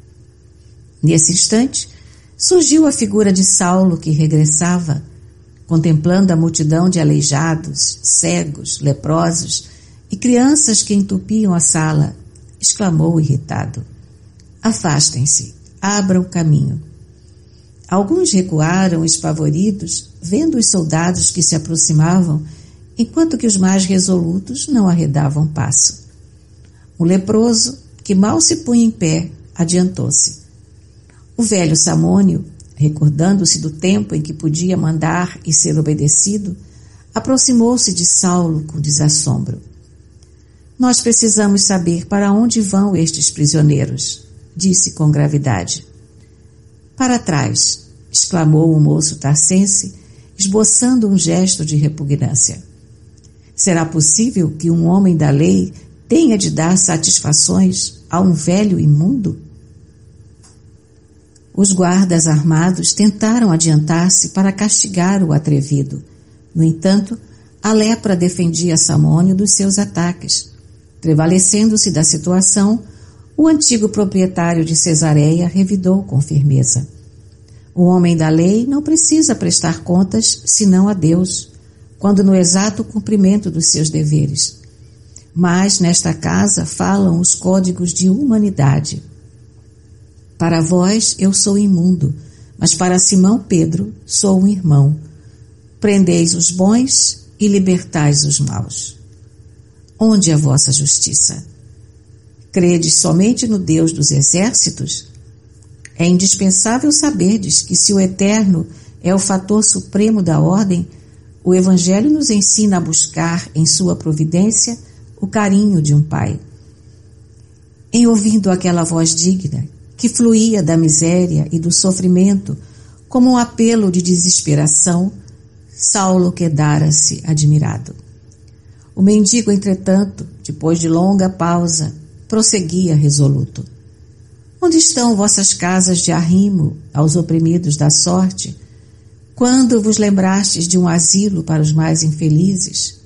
[SPEAKER 1] Nesse instante, surgiu a figura de Saulo que regressava, contemplando a multidão de aleijados, cegos, leprosos e crianças que entupiam a sala, exclamou irritado: afastem-se, abram caminho. Alguns recuaram espavoridos, vendo os soldados que se aproximavam, enquanto que os mais resolutos não arredavam passo. O leproso, que mal se punha em pé, adiantou-se. O velho Samônio, recordando-se do tempo em que podia mandar e ser obedecido, aproximou-se de Saulo com desassombro. Nós precisamos saber para onde vão estes prisioneiros, disse com gravidade. Para trás, exclamou o moço tarcense, esboçando um gesto de repugnância. Será possível que um homem da lei tenha de dar satisfações a um velho imundo? Os guardas armados tentaram adiantar-se para castigar o atrevido. No entanto, a lepra defendia Samônio dos seus ataques. Prevalecendo-se da situação, o antigo proprietário de Cesareia revidou com firmeza. O homem da lei não precisa prestar contas senão a Deus, quando no exato cumprimento dos seus deveres. Mas nesta casa falam os códigos de humanidade. Para vós eu sou imundo, mas para Simão Pedro sou um irmão. Prendeis os bons e libertais os maus. Onde é a vossa justiça? Credes somente no Deus dos exércitos? É indispensável saberdes que se o Eterno é o fator supremo da ordem, o Evangelho nos ensina a buscar em sua providência o carinho de um pai. Em ouvindo aquela voz digna, que fluía da miséria e do sofrimento como um apelo de desesperação, Saulo quedara-se admirado. O mendigo, entretanto, depois de longa pausa, prosseguia resoluto. Onde estão vossas casas de arrimo aos oprimidos da sorte, quando vos lembrastes de um asilo para os mais infelizes?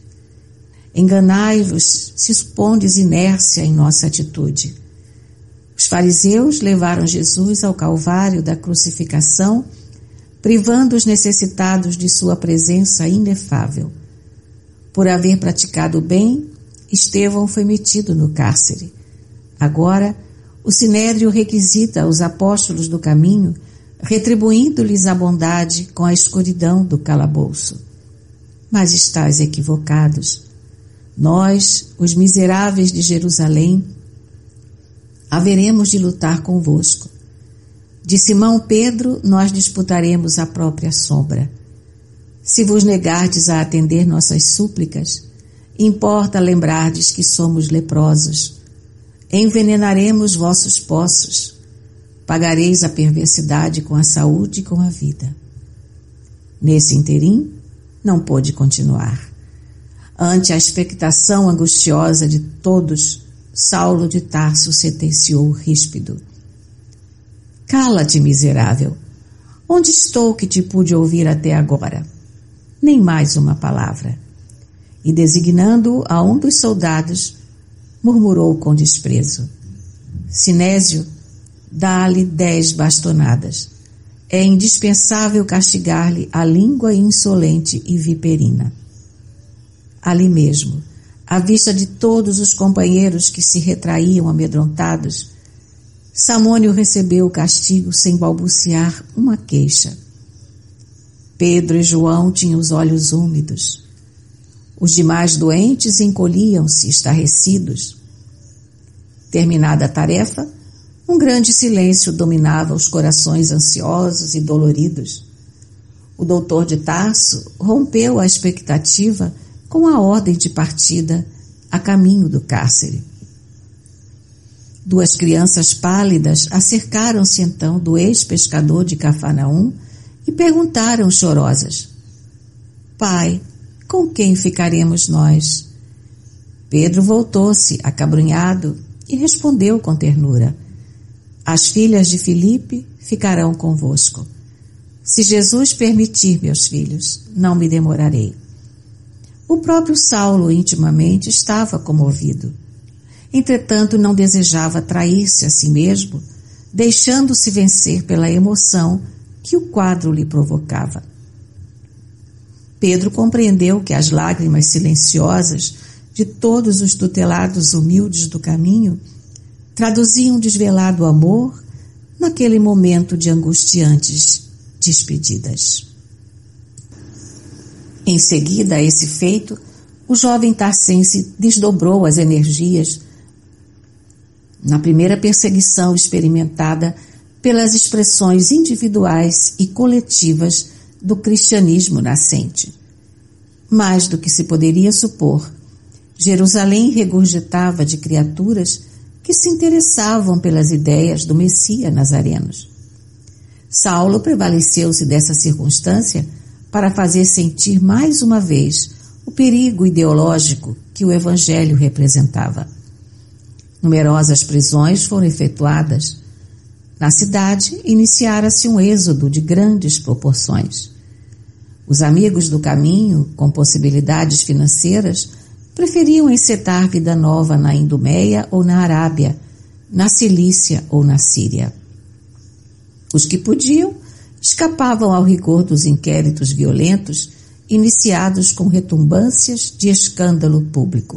[SPEAKER 1] Enganai-vos se supondes inércia em nossa atitude. Os fariseus levaram Jesus ao Calvário da crucificação, privando os necessitados de sua presença inefável. Por haver praticado o bem, Estevão foi metido no cárcere. Agora, o Sinédrio requisita os apóstolos do caminho, retribuindo-lhes a bondade com a escuridão do calabouço. Mas estáis equivocados. Nós, os miseráveis de Jerusalém, haveremos de lutar convosco. De Simão Pedro nós disputaremos a própria sombra. Se vos negardes a atender nossas súplicas, importa lembrardes que somos leprosos. Envenenaremos vossos poços. Pagareis a perversidade com a saúde e com a vida. Nesse interim, não pôde continuar. Ante a expectação angustiosa de todos, Saulo de Tarso sentenciou ríspido. Cala-te, miserável. Onde estou que te pude ouvir até agora? Nem mais uma palavra. E designando-o a um dos soldados, murmurou com desprezo. Sinésio, dá-lhe dez bastonadas. É indispensável castigar-lhe a língua insolente e viperina. Ali mesmo, à vista de todos os companheiros que se retraíam amedrontados, Samônio recebeu o castigo sem balbuciar uma queixa. Pedro e João tinham os olhos úmidos. Os demais doentes encolhiam-se, estarrecidos. Terminada a tarefa, um grande silêncio dominava os corações ansiosos e doloridos. O doutor de Tarso rompeu a expectativa com a ordem de partida a caminho do cárcere. Duas crianças pálidas acercaram-se então do ex-pescador de Cafarnaum e perguntaram chorosas: Pai, com quem ficaremos nós? Pedro voltou-se, acabrunhado, e respondeu com ternura: As filhas de Filipe ficarão convosco. Se Jesus permitir, meus filhos, não me demorarei. O próprio Saulo intimamente estava comovido. Entretanto, não desejava trair-se a si mesmo, deixando-se vencer pela emoção que o quadro lhe provocava. Pedro compreendeu que as lágrimas silenciosas de todos os tutelados humildes do caminho traduziam desvelado amor naquele momento de angustiantes despedidas. Em seguida a esse feito, o jovem tarsense desdobrou as energias na primeira perseguição experimentada pelas expressões individuais e coletivas do cristianismo nascente. Mais do que se poderia supor, Jerusalém regurgitava de criaturas que se interessavam pelas ideias do Messias nazarenos. Saulo prevaleceu-se dessa circunstância para fazer sentir mais uma vez o perigo ideológico que o Evangelho representava. Numerosas prisões foram efetuadas. Na cidade, iniciara-se um êxodo de grandes proporções. Os amigos do caminho, com possibilidades financeiras, preferiam encetar vida nova na Idumeia ou na Arábia, na Cilícia ou na Síria. Os que podiam escapavam ao rigor dos inquéritos violentos iniciados com retumbâncias de escândalo público.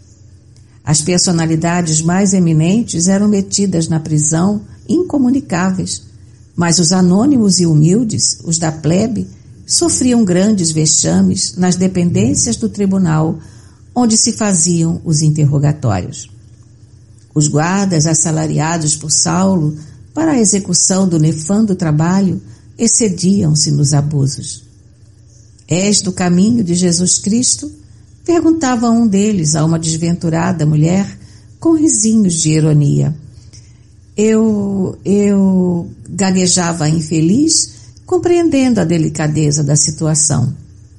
[SPEAKER 1] As personalidades mais eminentes eram metidas na prisão incomunicáveis, mas os anônimos e humildes, os da plebe, sofriam grandes vexames nas dependências do tribunal onde se faziam os interrogatórios. Os guardas assalariados por Saulo para a execução do nefando trabalho excediam-se nos abusos. És do caminho de Jesus Cristo? Perguntava um deles a uma desventurada mulher com risinhos de ironia. Eu, eu gaguejava infeliz, compreendendo a delicadeza da situação.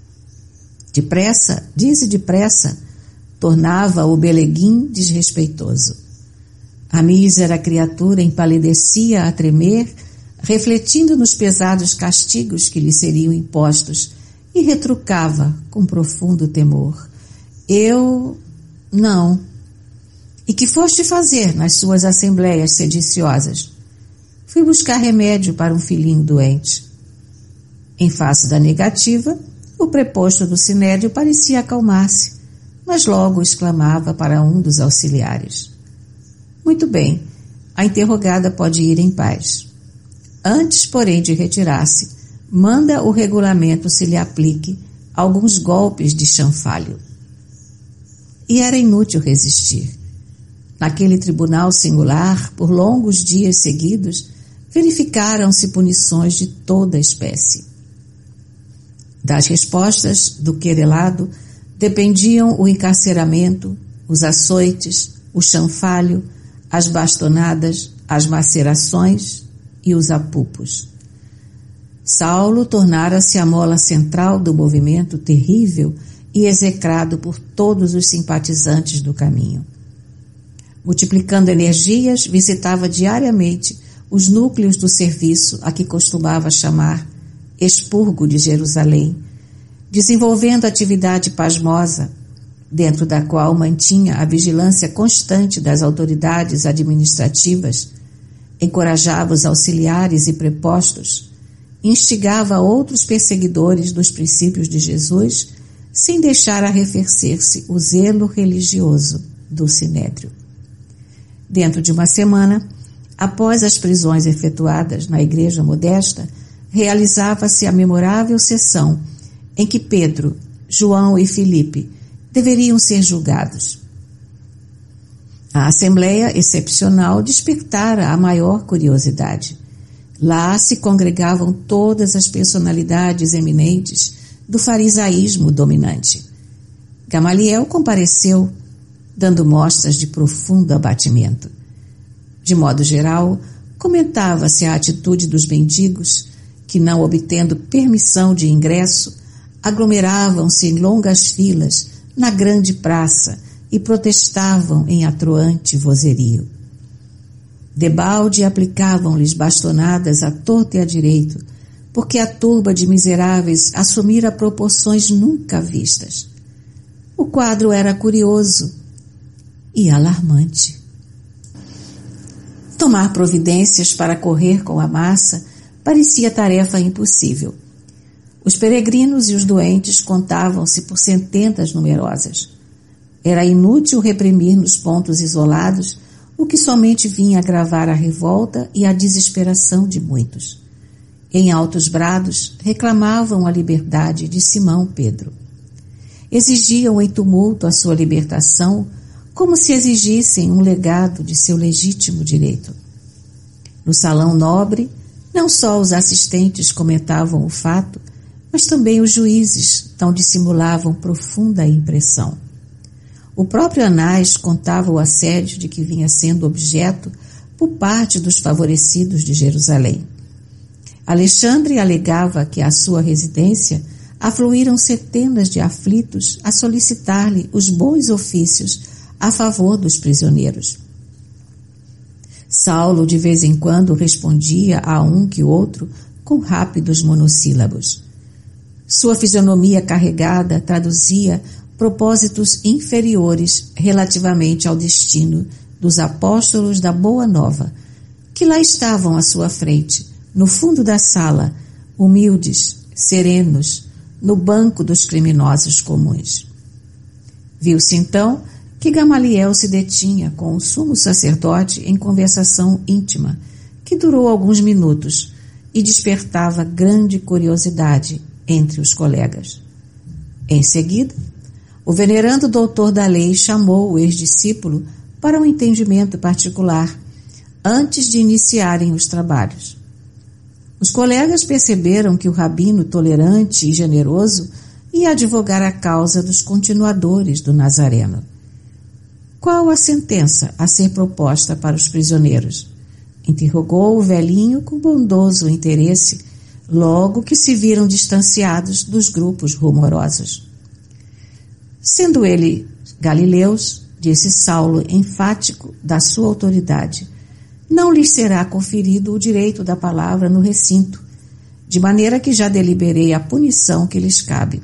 [SPEAKER 1] Depressa, dize depressa, tornava o Beleguim desrespeitoso. A mísera criatura empalidecia a tremer, refletindo nos pesados castigos que lhe seriam impostos, e retrucava com profundo temor. Eu... não. E que foste fazer nas suas assembleias sediciosas? Fui buscar remédio para um filhinho doente. Em face da negativa, o preposto do sinédrio parecia acalmar-se, mas logo exclamava para um dos auxiliares. Muito bem, a interrogada pode ir em paz. Antes, porém, de retirar-se, manda o regulamento se lhe aplique alguns golpes de chanfalho. E era inútil resistir. Naquele tribunal singular, por longos dias seguidos, verificaram-se punições de toda espécie. Das respostas do querelado dependiam o encarceramento, os açoites, o chanfalho, as bastonadas, as macerações e os apupos. Saulo tornara-se a mola central do movimento terrível e execrado por todos os simpatizantes do caminho. Multiplicando energias, visitava diariamente os núcleos do serviço a que costumava chamar expurgo de Jerusalém, desenvolvendo atividade pasmosa, dentro da qual mantinha a vigilância constante das autoridades administrativas, encorajava os auxiliares e prepostos, instigava outros perseguidores dos princípios de Jesus, sem deixar arrefecer-se o zelo religioso do sinédrio. Dentro de uma semana, após as prisões efetuadas na igreja modesta, realizava-se a memorável sessão em que Pedro, João e Filipe deveriam ser julgados. A assembleia excepcional despertara a maior curiosidade. Lá se congregavam todas as personalidades eminentes do farisaísmo dominante. Gamaliel compareceu, dando mostras de profundo abatimento. De modo geral, comentava-se a atitude dos mendigos, que, não obtendo permissão de ingresso, aglomeravam-se em longas filas na grande praça e protestavam em atroante vozerio. Debalde aplicavam-lhes bastonadas à torta e à direito, porque a turba de miseráveis assumira proporções nunca vistas. O quadro era curioso e alarmante. Tomar providências para correr com a massa parecia tarefa impossível. Os peregrinos e os doentes contavam-se por centenas numerosas. Era inútil reprimir nos pontos isolados o que somente vinha agravar a revolta e a desesperação de muitos. Em altos brados, reclamavam a liberdade de Simão Pedro. Exigiam em tumulto a sua libertação, como se exigissem um legado de seu legítimo direito. No salão nobre, não só os assistentes comentavam o fato, mas também os juízes não dissimulavam profunda impressão. O próprio Anás contava o assédio de que vinha sendo objeto por parte dos favorecidos de Jerusalém. Alexandre alegava que à sua residência afluíram centenas de aflitos a solicitar-lhe os bons ofícios a favor dos prisioneiros. Saulo de vez em quando respondia a um que outro com rápidos monossílabos. Sua fisionomia carregada traduzia propósitos inferiores relativamente ao destino dos apóstolos da Boa Nova, que lá estavam à sua frente, no fundo da sala, humildes, serenos, no banco dos criminosos comuns. Viu-se então que Gamaliel se detinha com o sumo sacerdote em conversação íntima, que durou alguns minutos e despertava grande curiosidade entre os colegas. Em seguida, o venerando doutor da lei chamou o ex-discípulo para um entendimento particular, antes de iniciarem os trabalhos. Os colegas perceberam que o rabino tolerante e generoso ia advogar a causa dos continuadores do Nazareno. Qual a sentença a ser proposta para os prisioneiros? Interrogou o velhinho com bondoso interesse, logo que se viram distanciados dos grupos rumorosos. Sendo ele galileus, disse Saulo, enfático da sua autoridade, não lhes será conferido o direito da palavra no recinto, de maneira que já deliberei a punição que lhes cabe.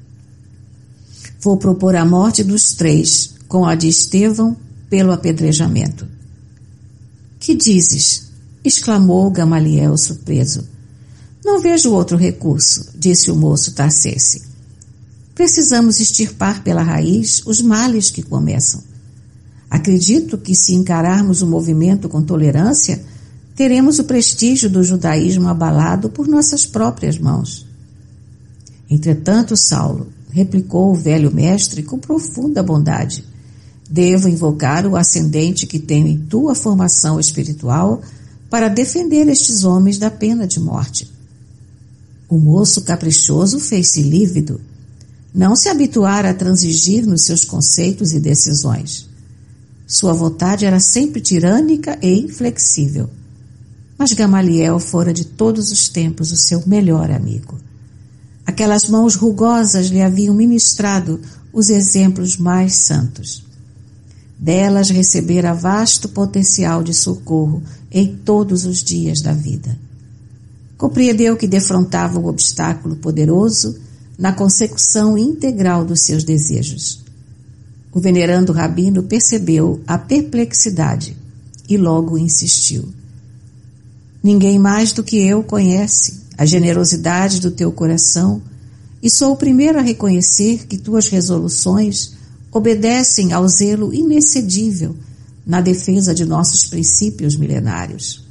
[SPEAKER 1] Vou propor a morte dos três, com a de Estevão, pelo apedrejamento. Que dizes? Exclamou Gamaliel surpreso. Não vejo outro recurso, disse o moço Tarcesse. Precisamos extirpar pela raiz os males que começam. Acredito que, se encararmos o movimento com tolerância, teremos o prestígio do judaísmo abalado por nossas próprias mãos. Entretanto, Saulo, replicou o velho mestre com profunda bondade, devo invocar o ascendente que tenho em tua formação espiritual para defender estes homens da pena de morte. O moço caprichoso fez-se lívido. Não se habituara a transigir nos seus conceitos e decisões. Sua vontade era sempre tirânica e inflexível. Mas Gamaliel fora de todos os tempos o seu melhor amigo. Aquelas mãos rugosas lhe haviam ministrado os exemplos mais santos. Delas recebera vasto potencial de socorro em todos os dias da vida. Compreendeu que defrontava um obstáculo poderoso na consecução integral dos seus desejos. O venerando rabino percebeu a perplexidade e logo insistiu. Ninguém mais do que eu conhece a generosidade do teu coração e sou o primeiro a reconhecer que tuas resoluções obedecem ao zelo inexcedível na defesa de nossos princípios milenários.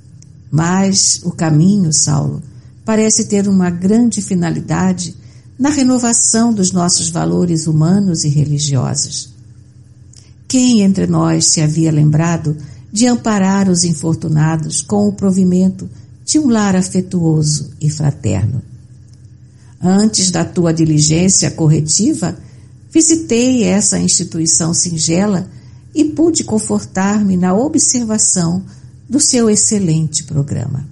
[SPEAKER 1] Mas o caminho, Saulo, parece ter uma grande finalidade na renovação dos nossos valores humanos e religiosos. Quem entre nós se havia lembrado de amparar os infortunados com o provimento de um lar afetuoso e fraterno? Antes da tua diligência corretiva, visitei essa instituição singela e pude confortar-me na observação do seu excelente programa.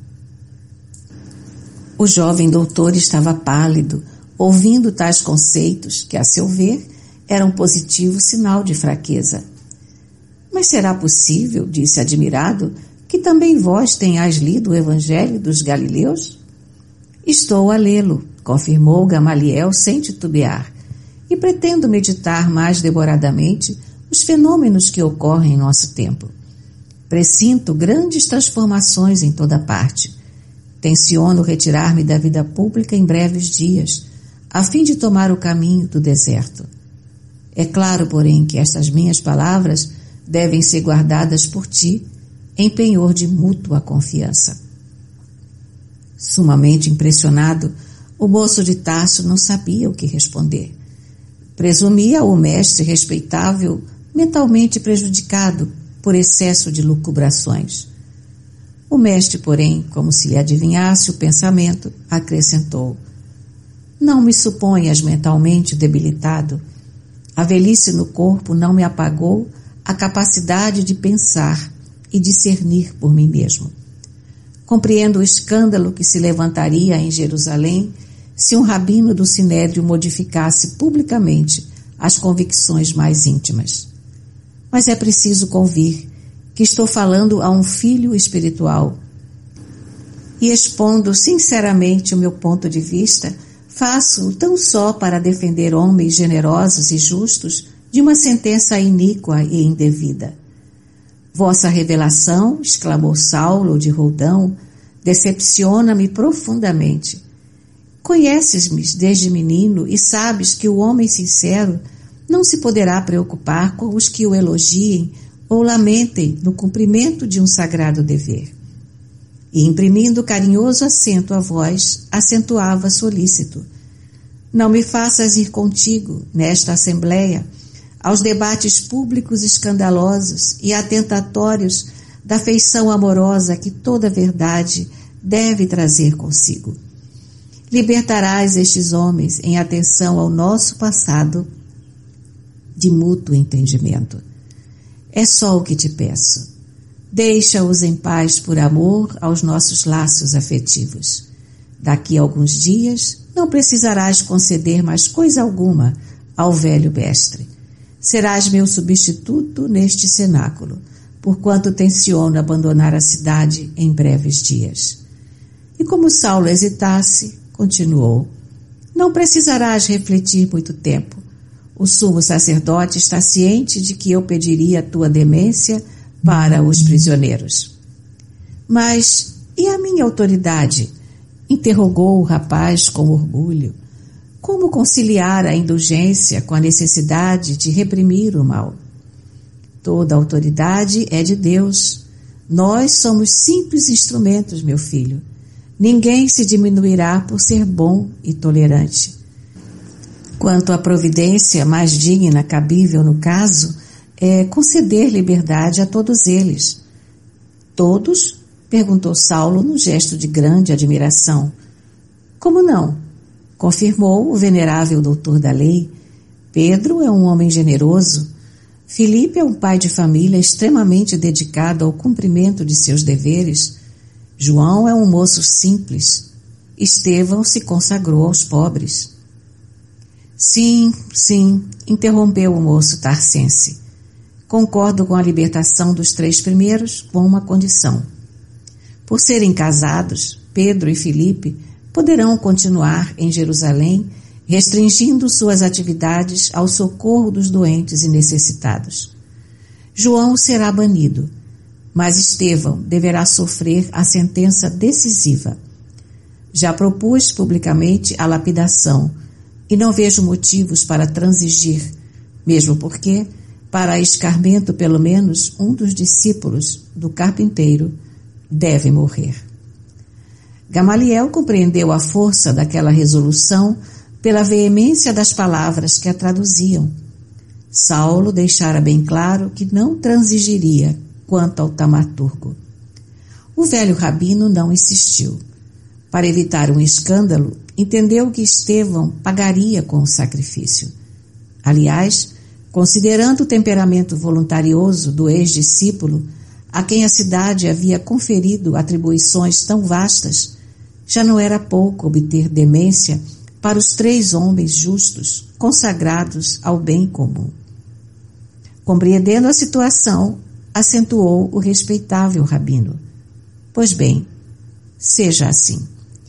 [SPEAKER 1] O jovem doutor estava pálido, ouvindo tais conceitos que, a seu ver, eram positivo sinal de fraqueza. Mas será possível, disse admirado, que também vós tenhais lido o Evangelho dos Galileus? Estou a lê-lo, confirmou Gamaliel sem titubear, e pretendo meditar mais demoradamente os fenômenos que ocorrem em nosso tempo. Presinto grandes transformações em toda parte. Tenciono retirar-me da vida pública em breves dias, a fim de tomar o caminho do deserto. É claro, porém, que estas minhas palavras devem ser guardadas por ti em penhor de mútua confiança. Sumamente impressionado, o moço de Tarso não sabia o que responder. Presumia o mestre respeitável mentalmente prejudicado por excesso de lucubrações. O mestre, porém, como se lhe adivinhasse o pensamento, acrescentou: não me suponhas mentalmente debilitado. A velhice no corpo não me apagou a capacidade de pensar e discernir por mim mesmo. Compreendo o escândalo que se levantaria em Jerusalém se um rabino do Sinédrio modificasse publicamente as convicções mais íntimas. Mas é preciso convir que estou falando a um filho espiritual. E expondo sinceramente o meu ponto de vista, faço tão só para defender homens generosos e justos de uma sentença iníqua e indevida. Vossa revelação, exclamou Saulo de Roldão, decepciona-me profundamente. Conheces-me desde menino e sabes que o homem sincero não se poderá preocupar com os que o elogiem ou lamentem no cumprimento de um sagrado dever. E, imprimindo carinhoso acento à voz, acentuava solícito. Não me faças ir contigo, nesta assembleia, aos debates públicos escandalosos e atentatórios da feição amorosa que toda verdade deve trazer consigo. Libertarás estes homens em atenção ao nosso passado de mútuo entendimento. É só o que te peço. Deixa-os em paz por amor aos nossos laços afetivos. Daqui a alguns dias não precisarás conceder mais coisa alguma ao velho mestre. Serás meu substituto neste cenáculo, porquanto tenciono abandonar a cidade em breves dias. E como Saulo hesitasse, continuou, não precisarás refletir muito tempo. O sumo sacerdote está ciente de que eu pediria a tua demência para os prisioneiros. Mas e a minha autoridade? Interrogou o rapaz com orgulho. Como conciliar a indulgência com a necessidade de reprimir o mal? Toda autoridade é de Deus. Nós somos simples instrumentos, meu filho. Ninguém se diminuirá por ser bom e tolerante. Quanto à providência mais digna, cabível no caso, é conceder liberdade a todos eles. Todos? Perguntou Saulo num gesto de grande admiração. Como não? Confirmou o venerável doutor da lei. Pedro é um homem generoso. Filipe é um pai de família extremamente dedicado ao cumprimento de seus deveres. João é um moço simples. Estevão se consagrou aos pobres. Sim, sim, interrompeu o moço tarcense. Concordo com a libertação dos três primeiros, com uma condição. Por serem casados, Pedro e Filipe poderão continuar em Jerusalém, restringindo suas atividades ao socorro dos doentes e necessitados. João será banido, mas Estevão deverá sofrer a sentença decisiva. Já propus publicamente a lapidação e não vejo motivos para transigir, mesmo porque, para escarmento pelo menos um dos discípulos do carpinteiro, deve morrer. Gamaliel compreendeu a força daquela resolução pela veemência das palavras que a traduziam. Saulo deixara bem claro que não transigiria quanto ao taumaturgo. O velho rabino não insistiu. Para evitar um escândalo, entendeu que Estevão pagaria com o sacrifício. Aliás, considerando o temperamento voluntarioso do ex-discípulo, a quem a cidade havia conferido atribuições tão vastas, já não era pouco obter demência para os três homens justos, consagrados ao bem comum. Compreendendo a situação, acentuou o respeitável rabino. Pois bem, seja assim.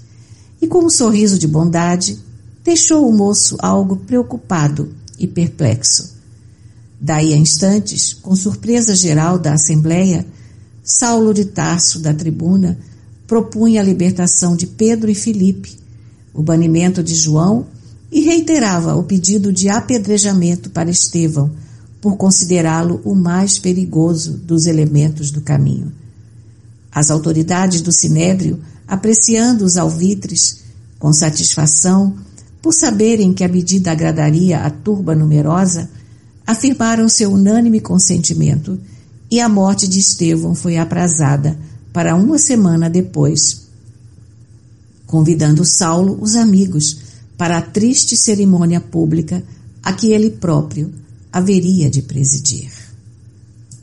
[SPEAKER 1] E com um sorriso de bondade, deixou o moço algo preocupado e perplexo. Daí a instantes, com surpresa geral da Assembleia, Saulo de Tarso, da tribuna, propunha a libertação de Pedro e Filipe, o banimento de João e reiterava o pedido de apedrejamento para Estevão, por considerá-lo o mais perigoso dos elementos do caminho. As autoridades do Sinédrio, apreciando os alvitres, com satisfação, por saberem que a medida agradaria a turba numerosa, afirmaram seu unânime consentimento e a morte de Estevão foi aprazada para uma semana depois, convidando Saulo os amigos para a triste cerimônia pública a que ele próprio haveria de presidir.